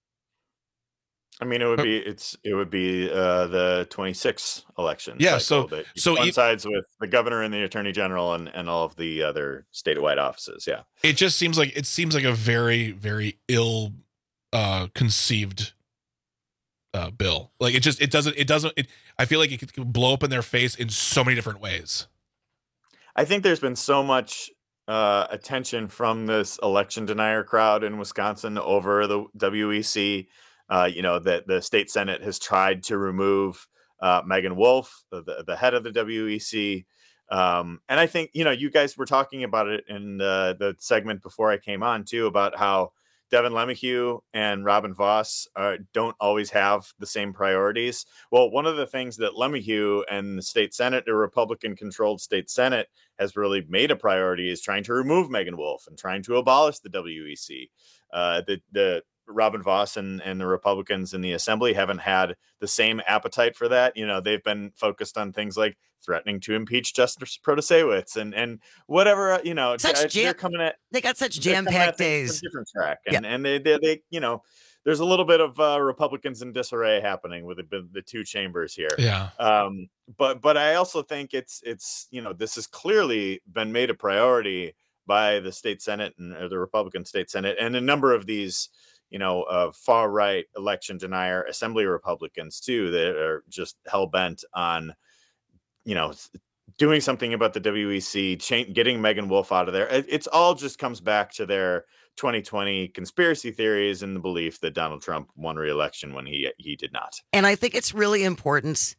I mean, it would be it's it would be uh, the twenty-sixth election. Yeah, so that so coincides e- with the governor and the attorney general and, and all of the other statewide offices. Yeah, it just seems like it seems like a very very ill uh, conceived uh, bill. Like it just it doesn't it doesn't. It, I feel like it could blow up in their face in so many different ways. I think there's been so much uh, attention from this election denier crowd in Wisconsin over the W E C. Uh, you know, that the state Senate has tried to remove uh, Megan Wolf, the, the head of the W E C. Um, and I think, you know, you guys were talking about it in the, the segment before I came on, too, about how Devin Lemahue and Robin Voss uh, don't always have the same priorities. Well, one of the things that Lemahue and the state Senate, the Republican-controlled state Senate, has really made a priority is trying to remove Megan Wolf and trying to abolish the W E C. Uh, the the Robin Voss and, and the Republicans in the assembly haven't had the same appetite for that. You know, they've been focused on things like threatening to impeach Justice Protasewicz and, and whatever, you know, such they're jam, coming at, they got such jam-packed days. Different track. And, yeah. and they, they, they, you know, there's a little bit of uh, Republicans in disarray happening with the, the two chambers here. Yeah. Um, but, but I also think it's, it's, you know, this has clearly been made a priority by the state Senate and or the Republican state Senate and a number of these, you know, uh, far right election denier assembly Republicans too, that are just hell bent on, you know, doing something about the W E C, cha- getting Megan Wolf out of there. It, it's all just comes back to their twenty twenty conspiracy theories and the belief that Donald Trump won re-election when he he did not. And I think it's really important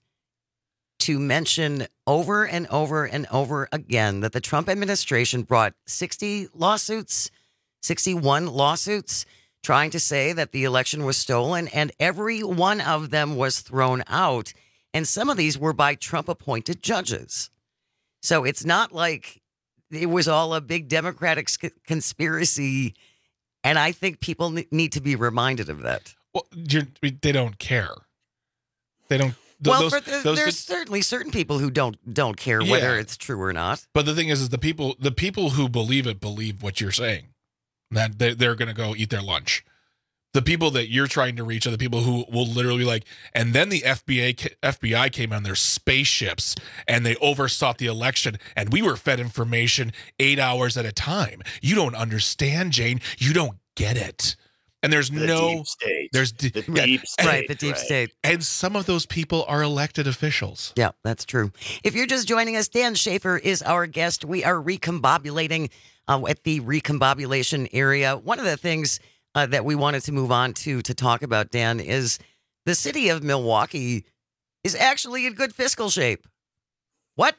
to mention over and over and over again that the Trump administration brought sixty lawsuits, sixty-one lawsuits, trying to say that the election was stolen, and every one of them was thrown out. And some of these were by Trump-appointed judges. So it's not like it was all a big Democratic conspiracy. And I think people need to be reminded of that. Well, you're, they don't care. They don't. Th- well, those, for the, those there's that, certainly certain people who don't don't care yeah. whether it's true or not. But the thing is, is the people the people who believe it believe what you're saying. That they, they're going to go eat their lunch. The people that you're trying to reach are the people who will literally like, and then the F B I F B I came on their spaceships and they oversaw the election and we were fed information eight hours at a time. You don't understand, Jane. You don't get it. And there's the no, deep state. there's the yeah, deep state, right, the deep right. state. And some of those people are elected officials. Yeah, that's true. If you're just joining us, Dan Schaefer is our guest. We are recombobulating uh, at the recombobulation area. One of the things Uh, that we wanted to move on to to talk about, Dan, is the city of Milwaukee is actually in good fiscal shape. What?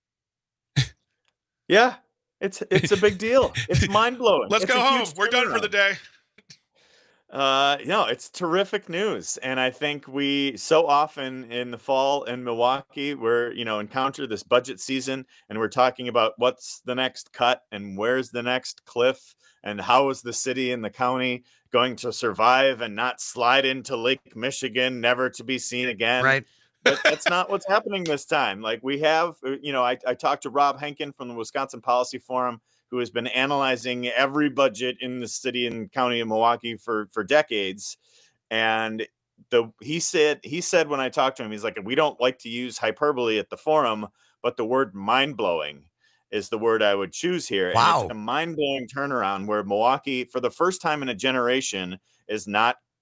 Yeah, it's it's a big deal. It's mind blowing. Let's it's go home. We're done for the day. Uh, no, it's terrific news, and I think we so often in the fall in Milwaukee, we're you know encounter this budget season, and we're talking about what's the next cut and where's the next cliff. And how is the city and the county going to survive and not slide into Lake Michigan, never to be seen again? Right. But that's not what's happening this time. Like we have, you know, I, I talked to Rob Henkin from the Wisconsin Policy Forum, who has been analyzing every budget in the city and county of Milwaukee for, for decades. And the he said he said when I talked to him, he's like, we don't like to use hyperbole at the forum, but the word mind blowing is the word I would choose here. Wow. And it's a mind-blowing turnaround where Milwaukee, for the first time in a generation, is not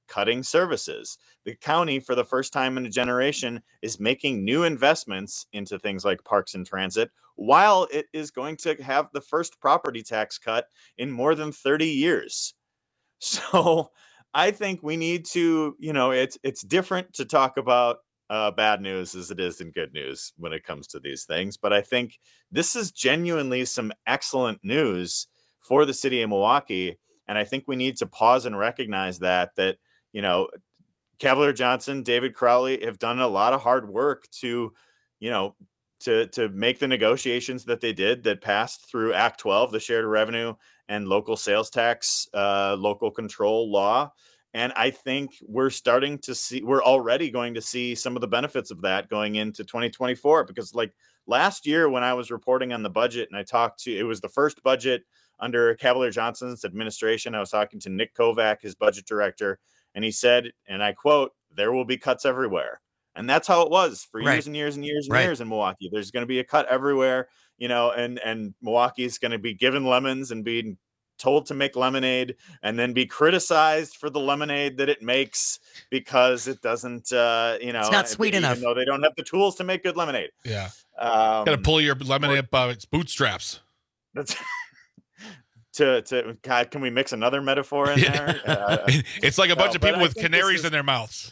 cutting services. The county, for the first time in a generation, is making new investments into things like parks and transit, while it is going to have the first property tax cut in more than thirty years. So I think we need to, you know, it's it's different to talk about uh, bad news as it is in good news when it comes to these things. But I think this is genuinely some excellent news for the city of Milwaukee. And I think we need to pause and recognize that, that, you know, Cavalier Johnson, David Crowley have done a lot of hard work to, you know, to, to make the negotiations that they did that passed through Act twelve, the shared revenue and local sales tax, uh, local control law. And I think we're starting to see, we're already going to see some of the benefits of that going into twenty twenty-four, because like last year when I was reporting on the budget and I talked to, it was the first budget under Cavalier Johnson's administration. I was talking to Nick Kovac, his budget director, and he said, and I quote, "There will be cuts everywhere." And that's how it was for Right. years and years and years and Right. years in Milwaukee. There's going to be a cut everywhere, you know, and, and Milwaukee is going to be given lemons and being told to make lemonade and then be criticized for the lemonade that it makes because it doesn't, uh, you know, It's not sweet even enough. though they don't have the tools to make good lemonade. Yeah. Um, Got to pull your lemonade up by its bootstraps. That's to to God, can we mix another metaphor in there? Uh, It's like a bunch no, of but people I with think this canaries is- in their mouths.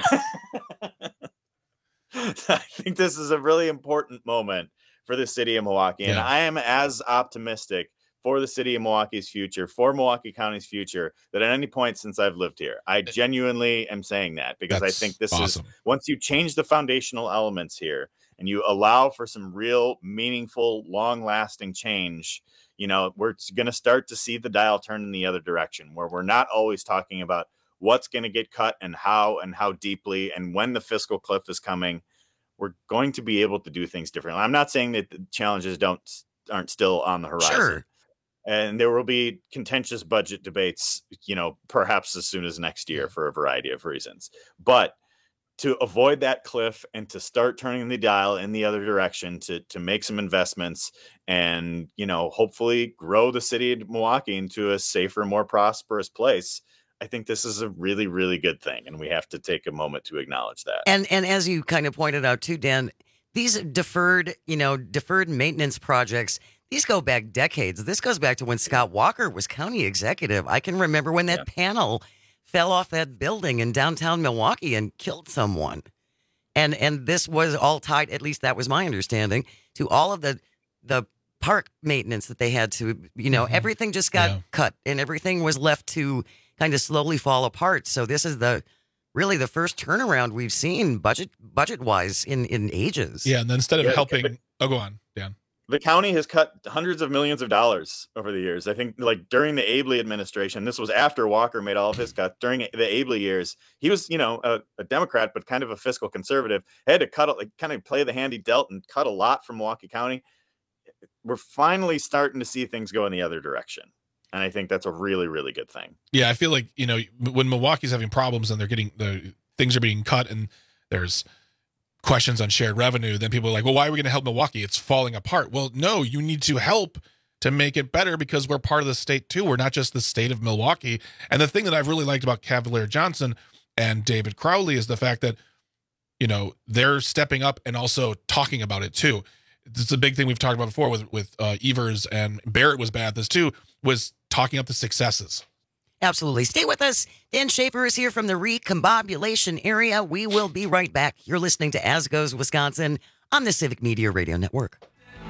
I think this is a really important moment for the city of Milwaukee, and Yeah. I am as optimistic for the city of Milwaukee's future, for Milwaukee County's future, that at any point since I've lived here. I genuinely am saying that because That's I think this awesome. is, once you change the foundational elements here and you allow for some real meaningful, long-lasting change, you know, we're going to start to see the dial turn in the other direction, where we're not always talking about what's going to get cut and how and how deeply and when the fiscal cliff is coming. We're going to be able to do things differently. I'm not saying that the challenges don't aren't still on the horizon. Sure. And there will be contentious budget debates, you know, perhaps as soon as next year for a variety of reasons. But to avoid that cliff and to start turning the dial in the other direction, to to make some investments and, you know, hopefully grow the city of Milwaukee into a safer, more prosperous place, I think this is a really, really good thing. And we have to take a moment to acknowledge that. And and as you kind of pointed out too, Dan, these deferred, you know, deferred maintenance projects, these go back decades. This goes back to when Scott Walker was county executive. I can remember when that panel fell off that building in downtown Milwaukee and killed someone. And and this was all tied, at least that was my understanding, to all of the the park maintenance that they had to, you know, everything just got cut and everything was left to kind of slowly fall apart. So this is the really the first turnaround we've seen budget budget wise in in ages. Yeah, and then instead of Yeah, helping, but- oh, go on, Dan. The county has cut hundreds of millions of dollars over the years. I think like during the Abley administration, this was after Walker made all of his cuts. During the Abley years, he was, you know, a, a Democrat, but kind of a fiscal conservative. Had to cut, like, kind of play the hand he dealt and cut a lot from Milwaukee County. We're finally starting to see things go in the other direction. And I think that's a really, really good thing. Yeah, I feel like, you know, when Milwaukee's having problems and they're getting the things are being cut and there's questions on shared revenue, then people are like, well, why are we going to help Milwaukee? It's falling apart. Well, no, you need to help to make it better because we're part of the state too. We're not just the state of Milwaukee. And the thing that I've really liked about Cavalier Johnson and David Crowley is the fact that, you know, they're stepping up and also talking about it too. This is a big thing we've talked about before with, with uh, Evers, and Barrett was bad at this too, was talking up the successes. Absolutely. Stay with us. Dan Schaefer is here from the recombobulation area. We will be right back. You're listening to As Goes Wisconsin on the Civic Media Radio Network.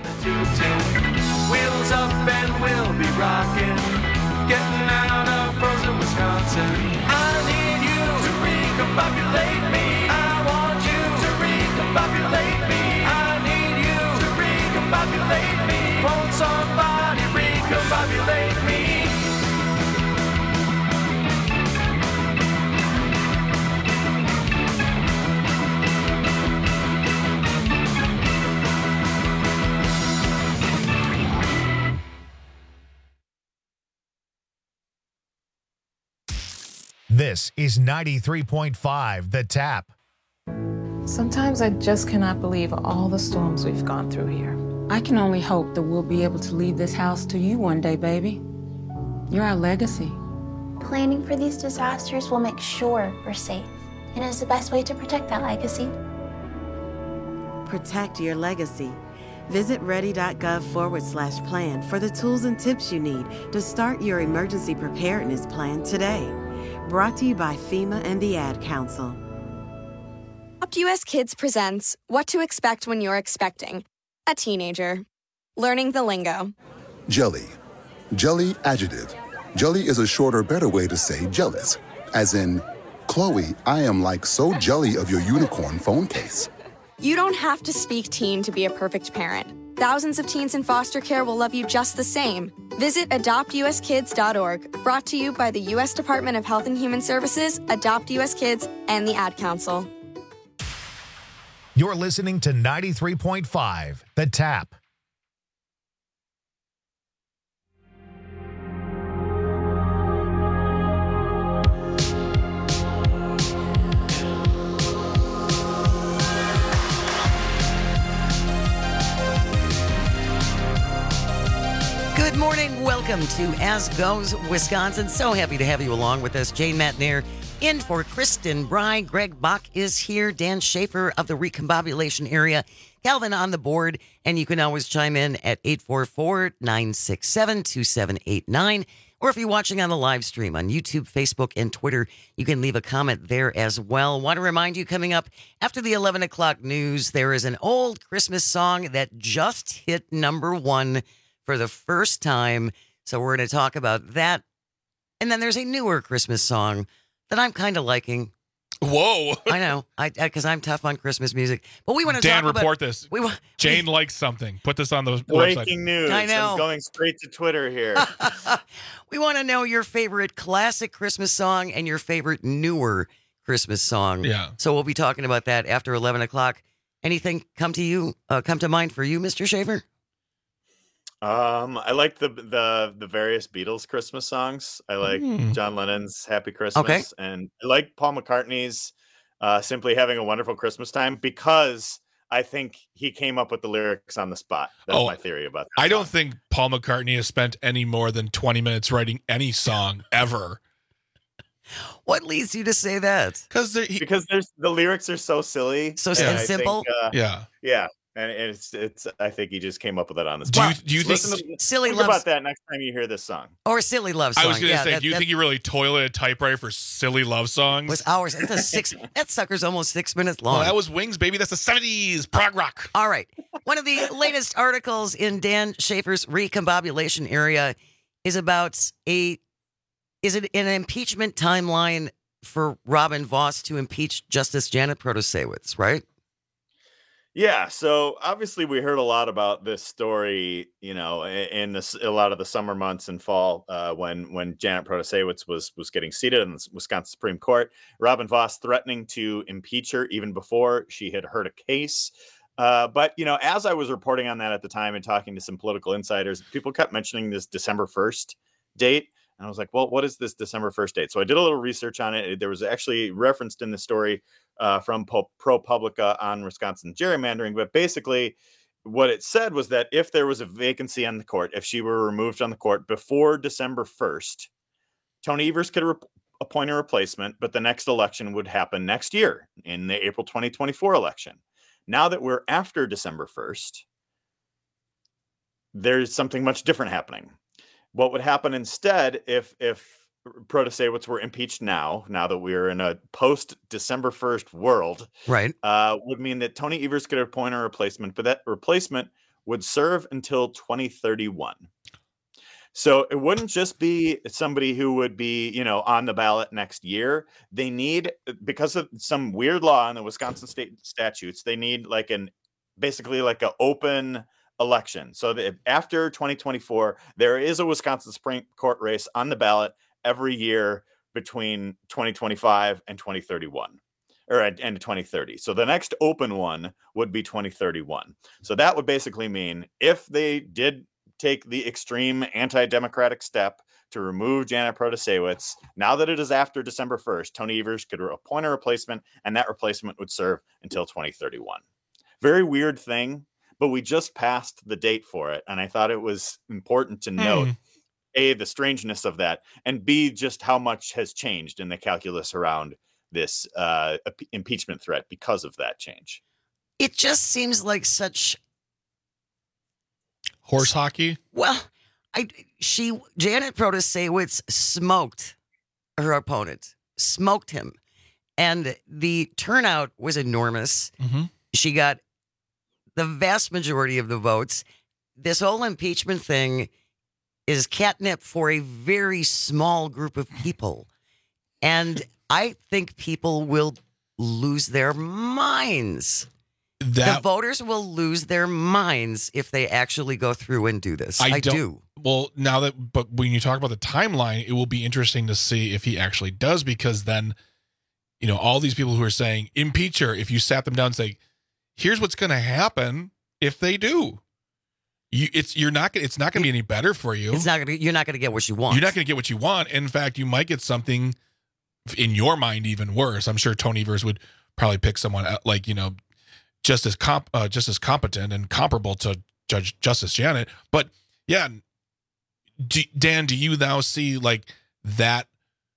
Wheels up and we'll be rocking, getting out of frozen Wisconsin. I need you to recombobulate me. I want you to recombobulate me. I need you to recombobulate me. Won't somebody recombobulate me? This is ninety-three point five The Tap. Sometimes I just cannot believe all the storms we've gone through here. I can only hope that we'll be able to leave this house to you one day, baby. You're our legacy. Planning for these disasters will make sure we're safe and is the best way to protect that legacy. Protect your legacy. Visit ready.gov forward slash plan for the tools and tips you need to start your emergency preparedness plan today. Brought to you by FEMA and the Ad Council. Adopt U S Kids presents What to Expect When You're Expecting a Teenager. Learning the lingo. Jelly. Jelly adjective. Jelly is a shorter, better way to say jealous. As in, Chloe, I am like so jelly of your unicorn phone case. You don't have to speak teen to be a perfect parent. Thousands of teens in foster care will love you just the same. Visit adopt u s kids dot org. Brought to you by the U S Department of Health and Human Services, Adopt U S Kids, and the Ad Council. You're listening to ninety-three point five, The Tap. Good morning. Welcome to As Goes Wisconsin. So happy to have you along with us. Jane Matnair in for Kristen Bry. Greg Bach is here. Dan Schaefer of the Recombobulation Area. Calvin on the board. And you can always chime in at eight four four, nine six seven, two seven eight nine. Or if you're watching on the live stream on YouTube, Facebook, and Twitter, you can leave a comment there as well. Want to remind you, coming up after the eleven o'clock news, there is an old Christmas song that just hit number one for the first time. So we're going to talk about that. And then there's a newer Christmas song that I'm kind of liking. Whoa. I know. I Because I'm tough on Christmas music. But we want to Dan, talk about... report this. We, Jane we, likes something. Put this on the breaking website. news. I know. I'm going straight to Twitter here. We want to know your favorite classic Christmas song and your favorite newer Christmas song. Yeah. So we'll be talking about that after eleven o'clock. Anything come to you, uh, come to mind for you, Mister Schaefer? Um, I like the the the various Beatles Christmas songs. I like Mm. John Lennon's Happy Christmas, Okay. and I like Paul McCartney's uh, Simply Having a Wonderful Christmas Time, because I think he came up with the lyrics on the spot. That's Oh, my theory about that. I don't think Paul McCartney has spent any more than twenty minutes writing any song ever. What leads you to say that? Because because there's the lyrics are so silly, So and and I simple? Think, uh, Yeah. yeah. And it's it's. I think he just came up with it on the Do you- spot. do you Listen think- to, Silly think loves- about that next time you hear this song? Or silly love song. I was going to Yeah, say, that- do you that think you really toilet a typewriter for silly love songs? was hours. It's a six. That sucker's almost six minutes long. Well, that was Wings, baby. That's the seventies. Prog rock. All right. One of the latest articles in Dan Schaefer's Recombobulation Area is about a is it an impeachment timeline for Robin Voss to impeach Justice Janet Protasiewicz, right? Yeah, so obviously we heard a lot about this story, you know, i- in this, a lot of the summer months and fall uh, when when Janet Protasiewicz was was getting seated in the Wisconsin Supreme Court. Robin Voss threatening to impeach her even before she had heard a case. Uh, but, you know, as I was reporting on that at the time and talking to some political insiders, people kept mentioning this December first date. And I was like, well, what is this December first date? So I did a little research on it. There was actually referenced in the story uh, from Po- ProPublica on Wisconsin gerrymandering. But basically, what it said was that if there was a vacancy on the court, if she were removed on the court before December first, Tony Evers could re- appoint a replacement, but the next election would happen next year in the April twenty twenty-four election. Now that we're after December first, there's something much different happening. What would happen instead if if Protasiewicz were impeached now, now that we're in a post December first world, right? Uh, would mean that Tony Evers could appoint a replacement, but that replacement would serve until twenty thirty-one. So it wouldn't just be somebody who would be, you know, on the ballot next year. They need, because of some weird law in the Wisconsin state statutes, they need like an basically like an open election. So that after twenty twenty-four, there is a Wisconsin Supreme Court race on the ballot every year between twenty twenty-five and twenty thirty-one, or and twenty thirty. So the next open one would be twenty thirty-one. So that would basically mean if they did take the extreme anti-democratic step to remove Janet Protasiewicz, now that it is after December first, Tony Evers could appoint a replacement, and that replacement would serve until twenty thirty-one. Very weird thing, but we just passed the date for it, and I thought it was important to note. Mm. A, the strangeness of that, and B, just how much has changed in the calculus around this uh, impeachment threat because of that change. It just seems like such horse hockey. Well, I she Janet Protasewicz smoked her opponent, smoked him, and the turnout was enormous. Mm-hmm. She got the vast majority of the votes. This whole impeachment thing is catnip for a very small group of people, and I think people will lose their minds. That, the voters will lose their minds if they actually go through and do this. I, I don't, do. Well, now that, but when you talk about the timeline, it will be interesting to see if he actually does, because then, you know, all these people who are saying impeach her, if you sat them down and say, here's what's going to happen if they do. You, it's you're not. It's not going to be any better for you. It's not going to. You're not going to get what you want. You're not going to get what you want. In fact, you might get something in your mind even worse. I'm sure Tony Evers would probably pick someone like, you know, just as comp, uh, just as competent and comparable to Judge Justice Janet. But yeah, do, Dan, do you now see like that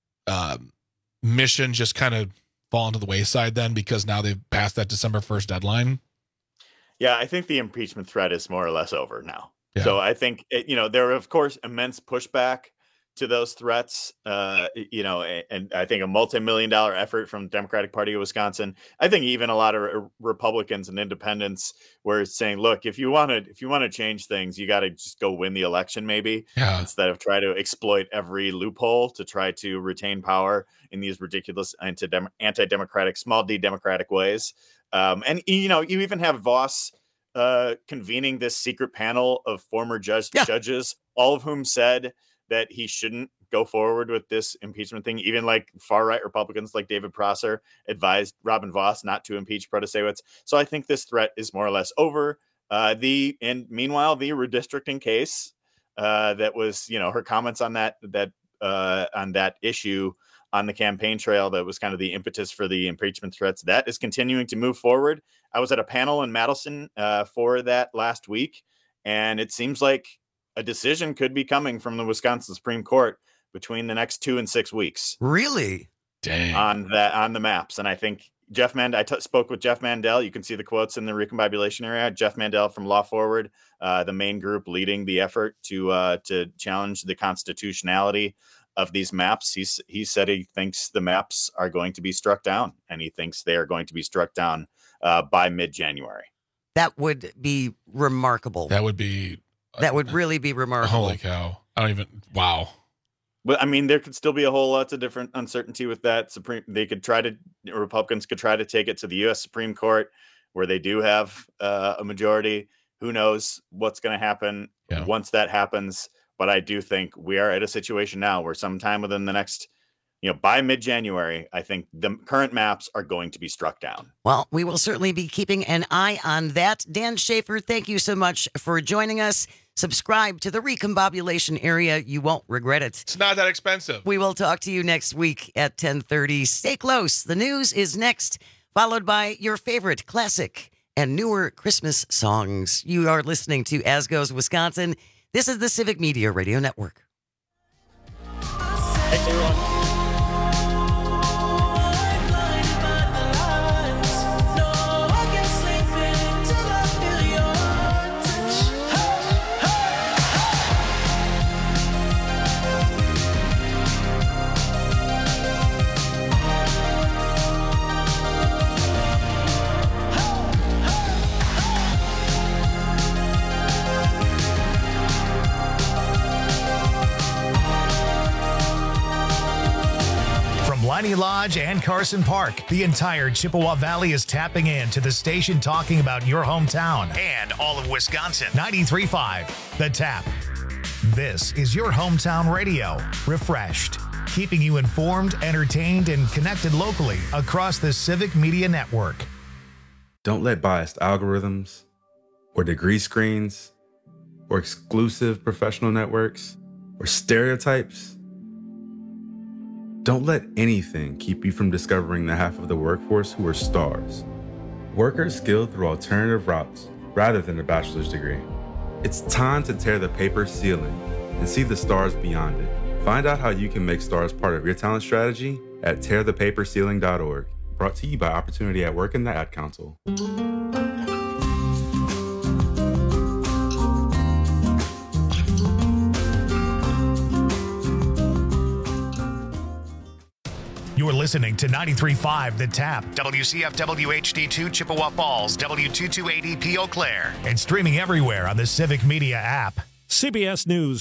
um, mission just kind of fall into the wayside then, because now they've passed that December first deadline? Yeah, I think the impeachment threat is more or less over now. Yeah. So I think, it, you know, there are, of course, immense pushback to those threats, uh, you know, and, and I think a multi-million dollar effort from the Democratic Party of Wisconsin. I think even a lot of Republicans and independents were saying, look, if you want to, if you want to change things, you got to just go win the election, maybe, yeah. instead of try to exploit every loophole to try to retain power in these ridiculous anti-democratic, small d democratic ways. Um, and, you know, you even have Voss uh, convening this secret panel of former judge, yeah. judges, all of whom said that he shouldn't go forward with this impeachment thing. Even like far right Republicans like David Prosser advised Robin Voss not to impeach Protasewicz. So I think this threat is more or less over. Uh, the and meanwhile, the redistricting case uh, that was, you know, her comments on that that uh, on that issue on the campaign trail that was kind of the impetus for the impeachment threats, that is continuing to move forward. I was at a panel in Madison uh, for that last week, and it seems like a decision could be coming from the Wisconsin Supreme Court between the next two and six weeks. Really? Dang. On that, on the maps. And I think Jeff Mandel, I t- spoke with Jeff Mandel. You can see the quotes in the recombobulation area. Jeff Mandel from Law Forward, uh, the main group leading the effort to uh, to challenge the constitutionality of these maps. He's, he said he thinks the maps are going to be struck down, and he thinks they are going to be struck down uh, by mid-January. That would be remarkable. That would be... That would really be remarkable. Holy cow. I don't even... Wow. But I mean, there could still be a whole lot of different uncertainty with that. Supreme, they could try to, Republicans could try to take it to the U S Supreme Court, where they do have uh, a majority. Who knows what's going to happen yeah. once that happens? But I do think we are at a situation now where sometime within the next, you know, by mid-January, I think the current maps are going to be struck down. Well, we will certainly be keeping an eye on that. Dan Schaefer, thank you so much for joining us. Subscribe to the Recombobulation Area. You won't regret it. It's not that expensive. We will talk to you next week at ten thirty. Stay close. The news is next, followed by your favorite classic and newer Christmas songs. You are listening to As Goes Wisconsin. This is the Civic Media Radio Network. Thanks, everyone. Piney Lodge and Carson Park, the entire Chippewa Valley is tapping in to the station talking about your hometown and all of Wisconsin. ninety-three point five, The Tap. This is your hometown radio, refreshed, keeping you informed, entertained, and connected locally across the Civic Media Network. Don't let biased algorithms or degree screens or exclusive professional networks or stereotypes. Don't let anything keep you from discovering the half of the workforce who are stars. Workers skilled through alternative routes rather than a bachelor's degree. It's time to tear the paper ceiling and see the stars beyond it. Find out how you can make stars part of your talent strategy at tear the paper ceiling dot org. Brought to you by Opportunity at Work and the Ad Council. You're listening to ninety-three point five The Tap, W C F W H D two Chippewa Falls, W two two eighty P Eau Claire, and streaming everywhere on the Civic Media app. C B S News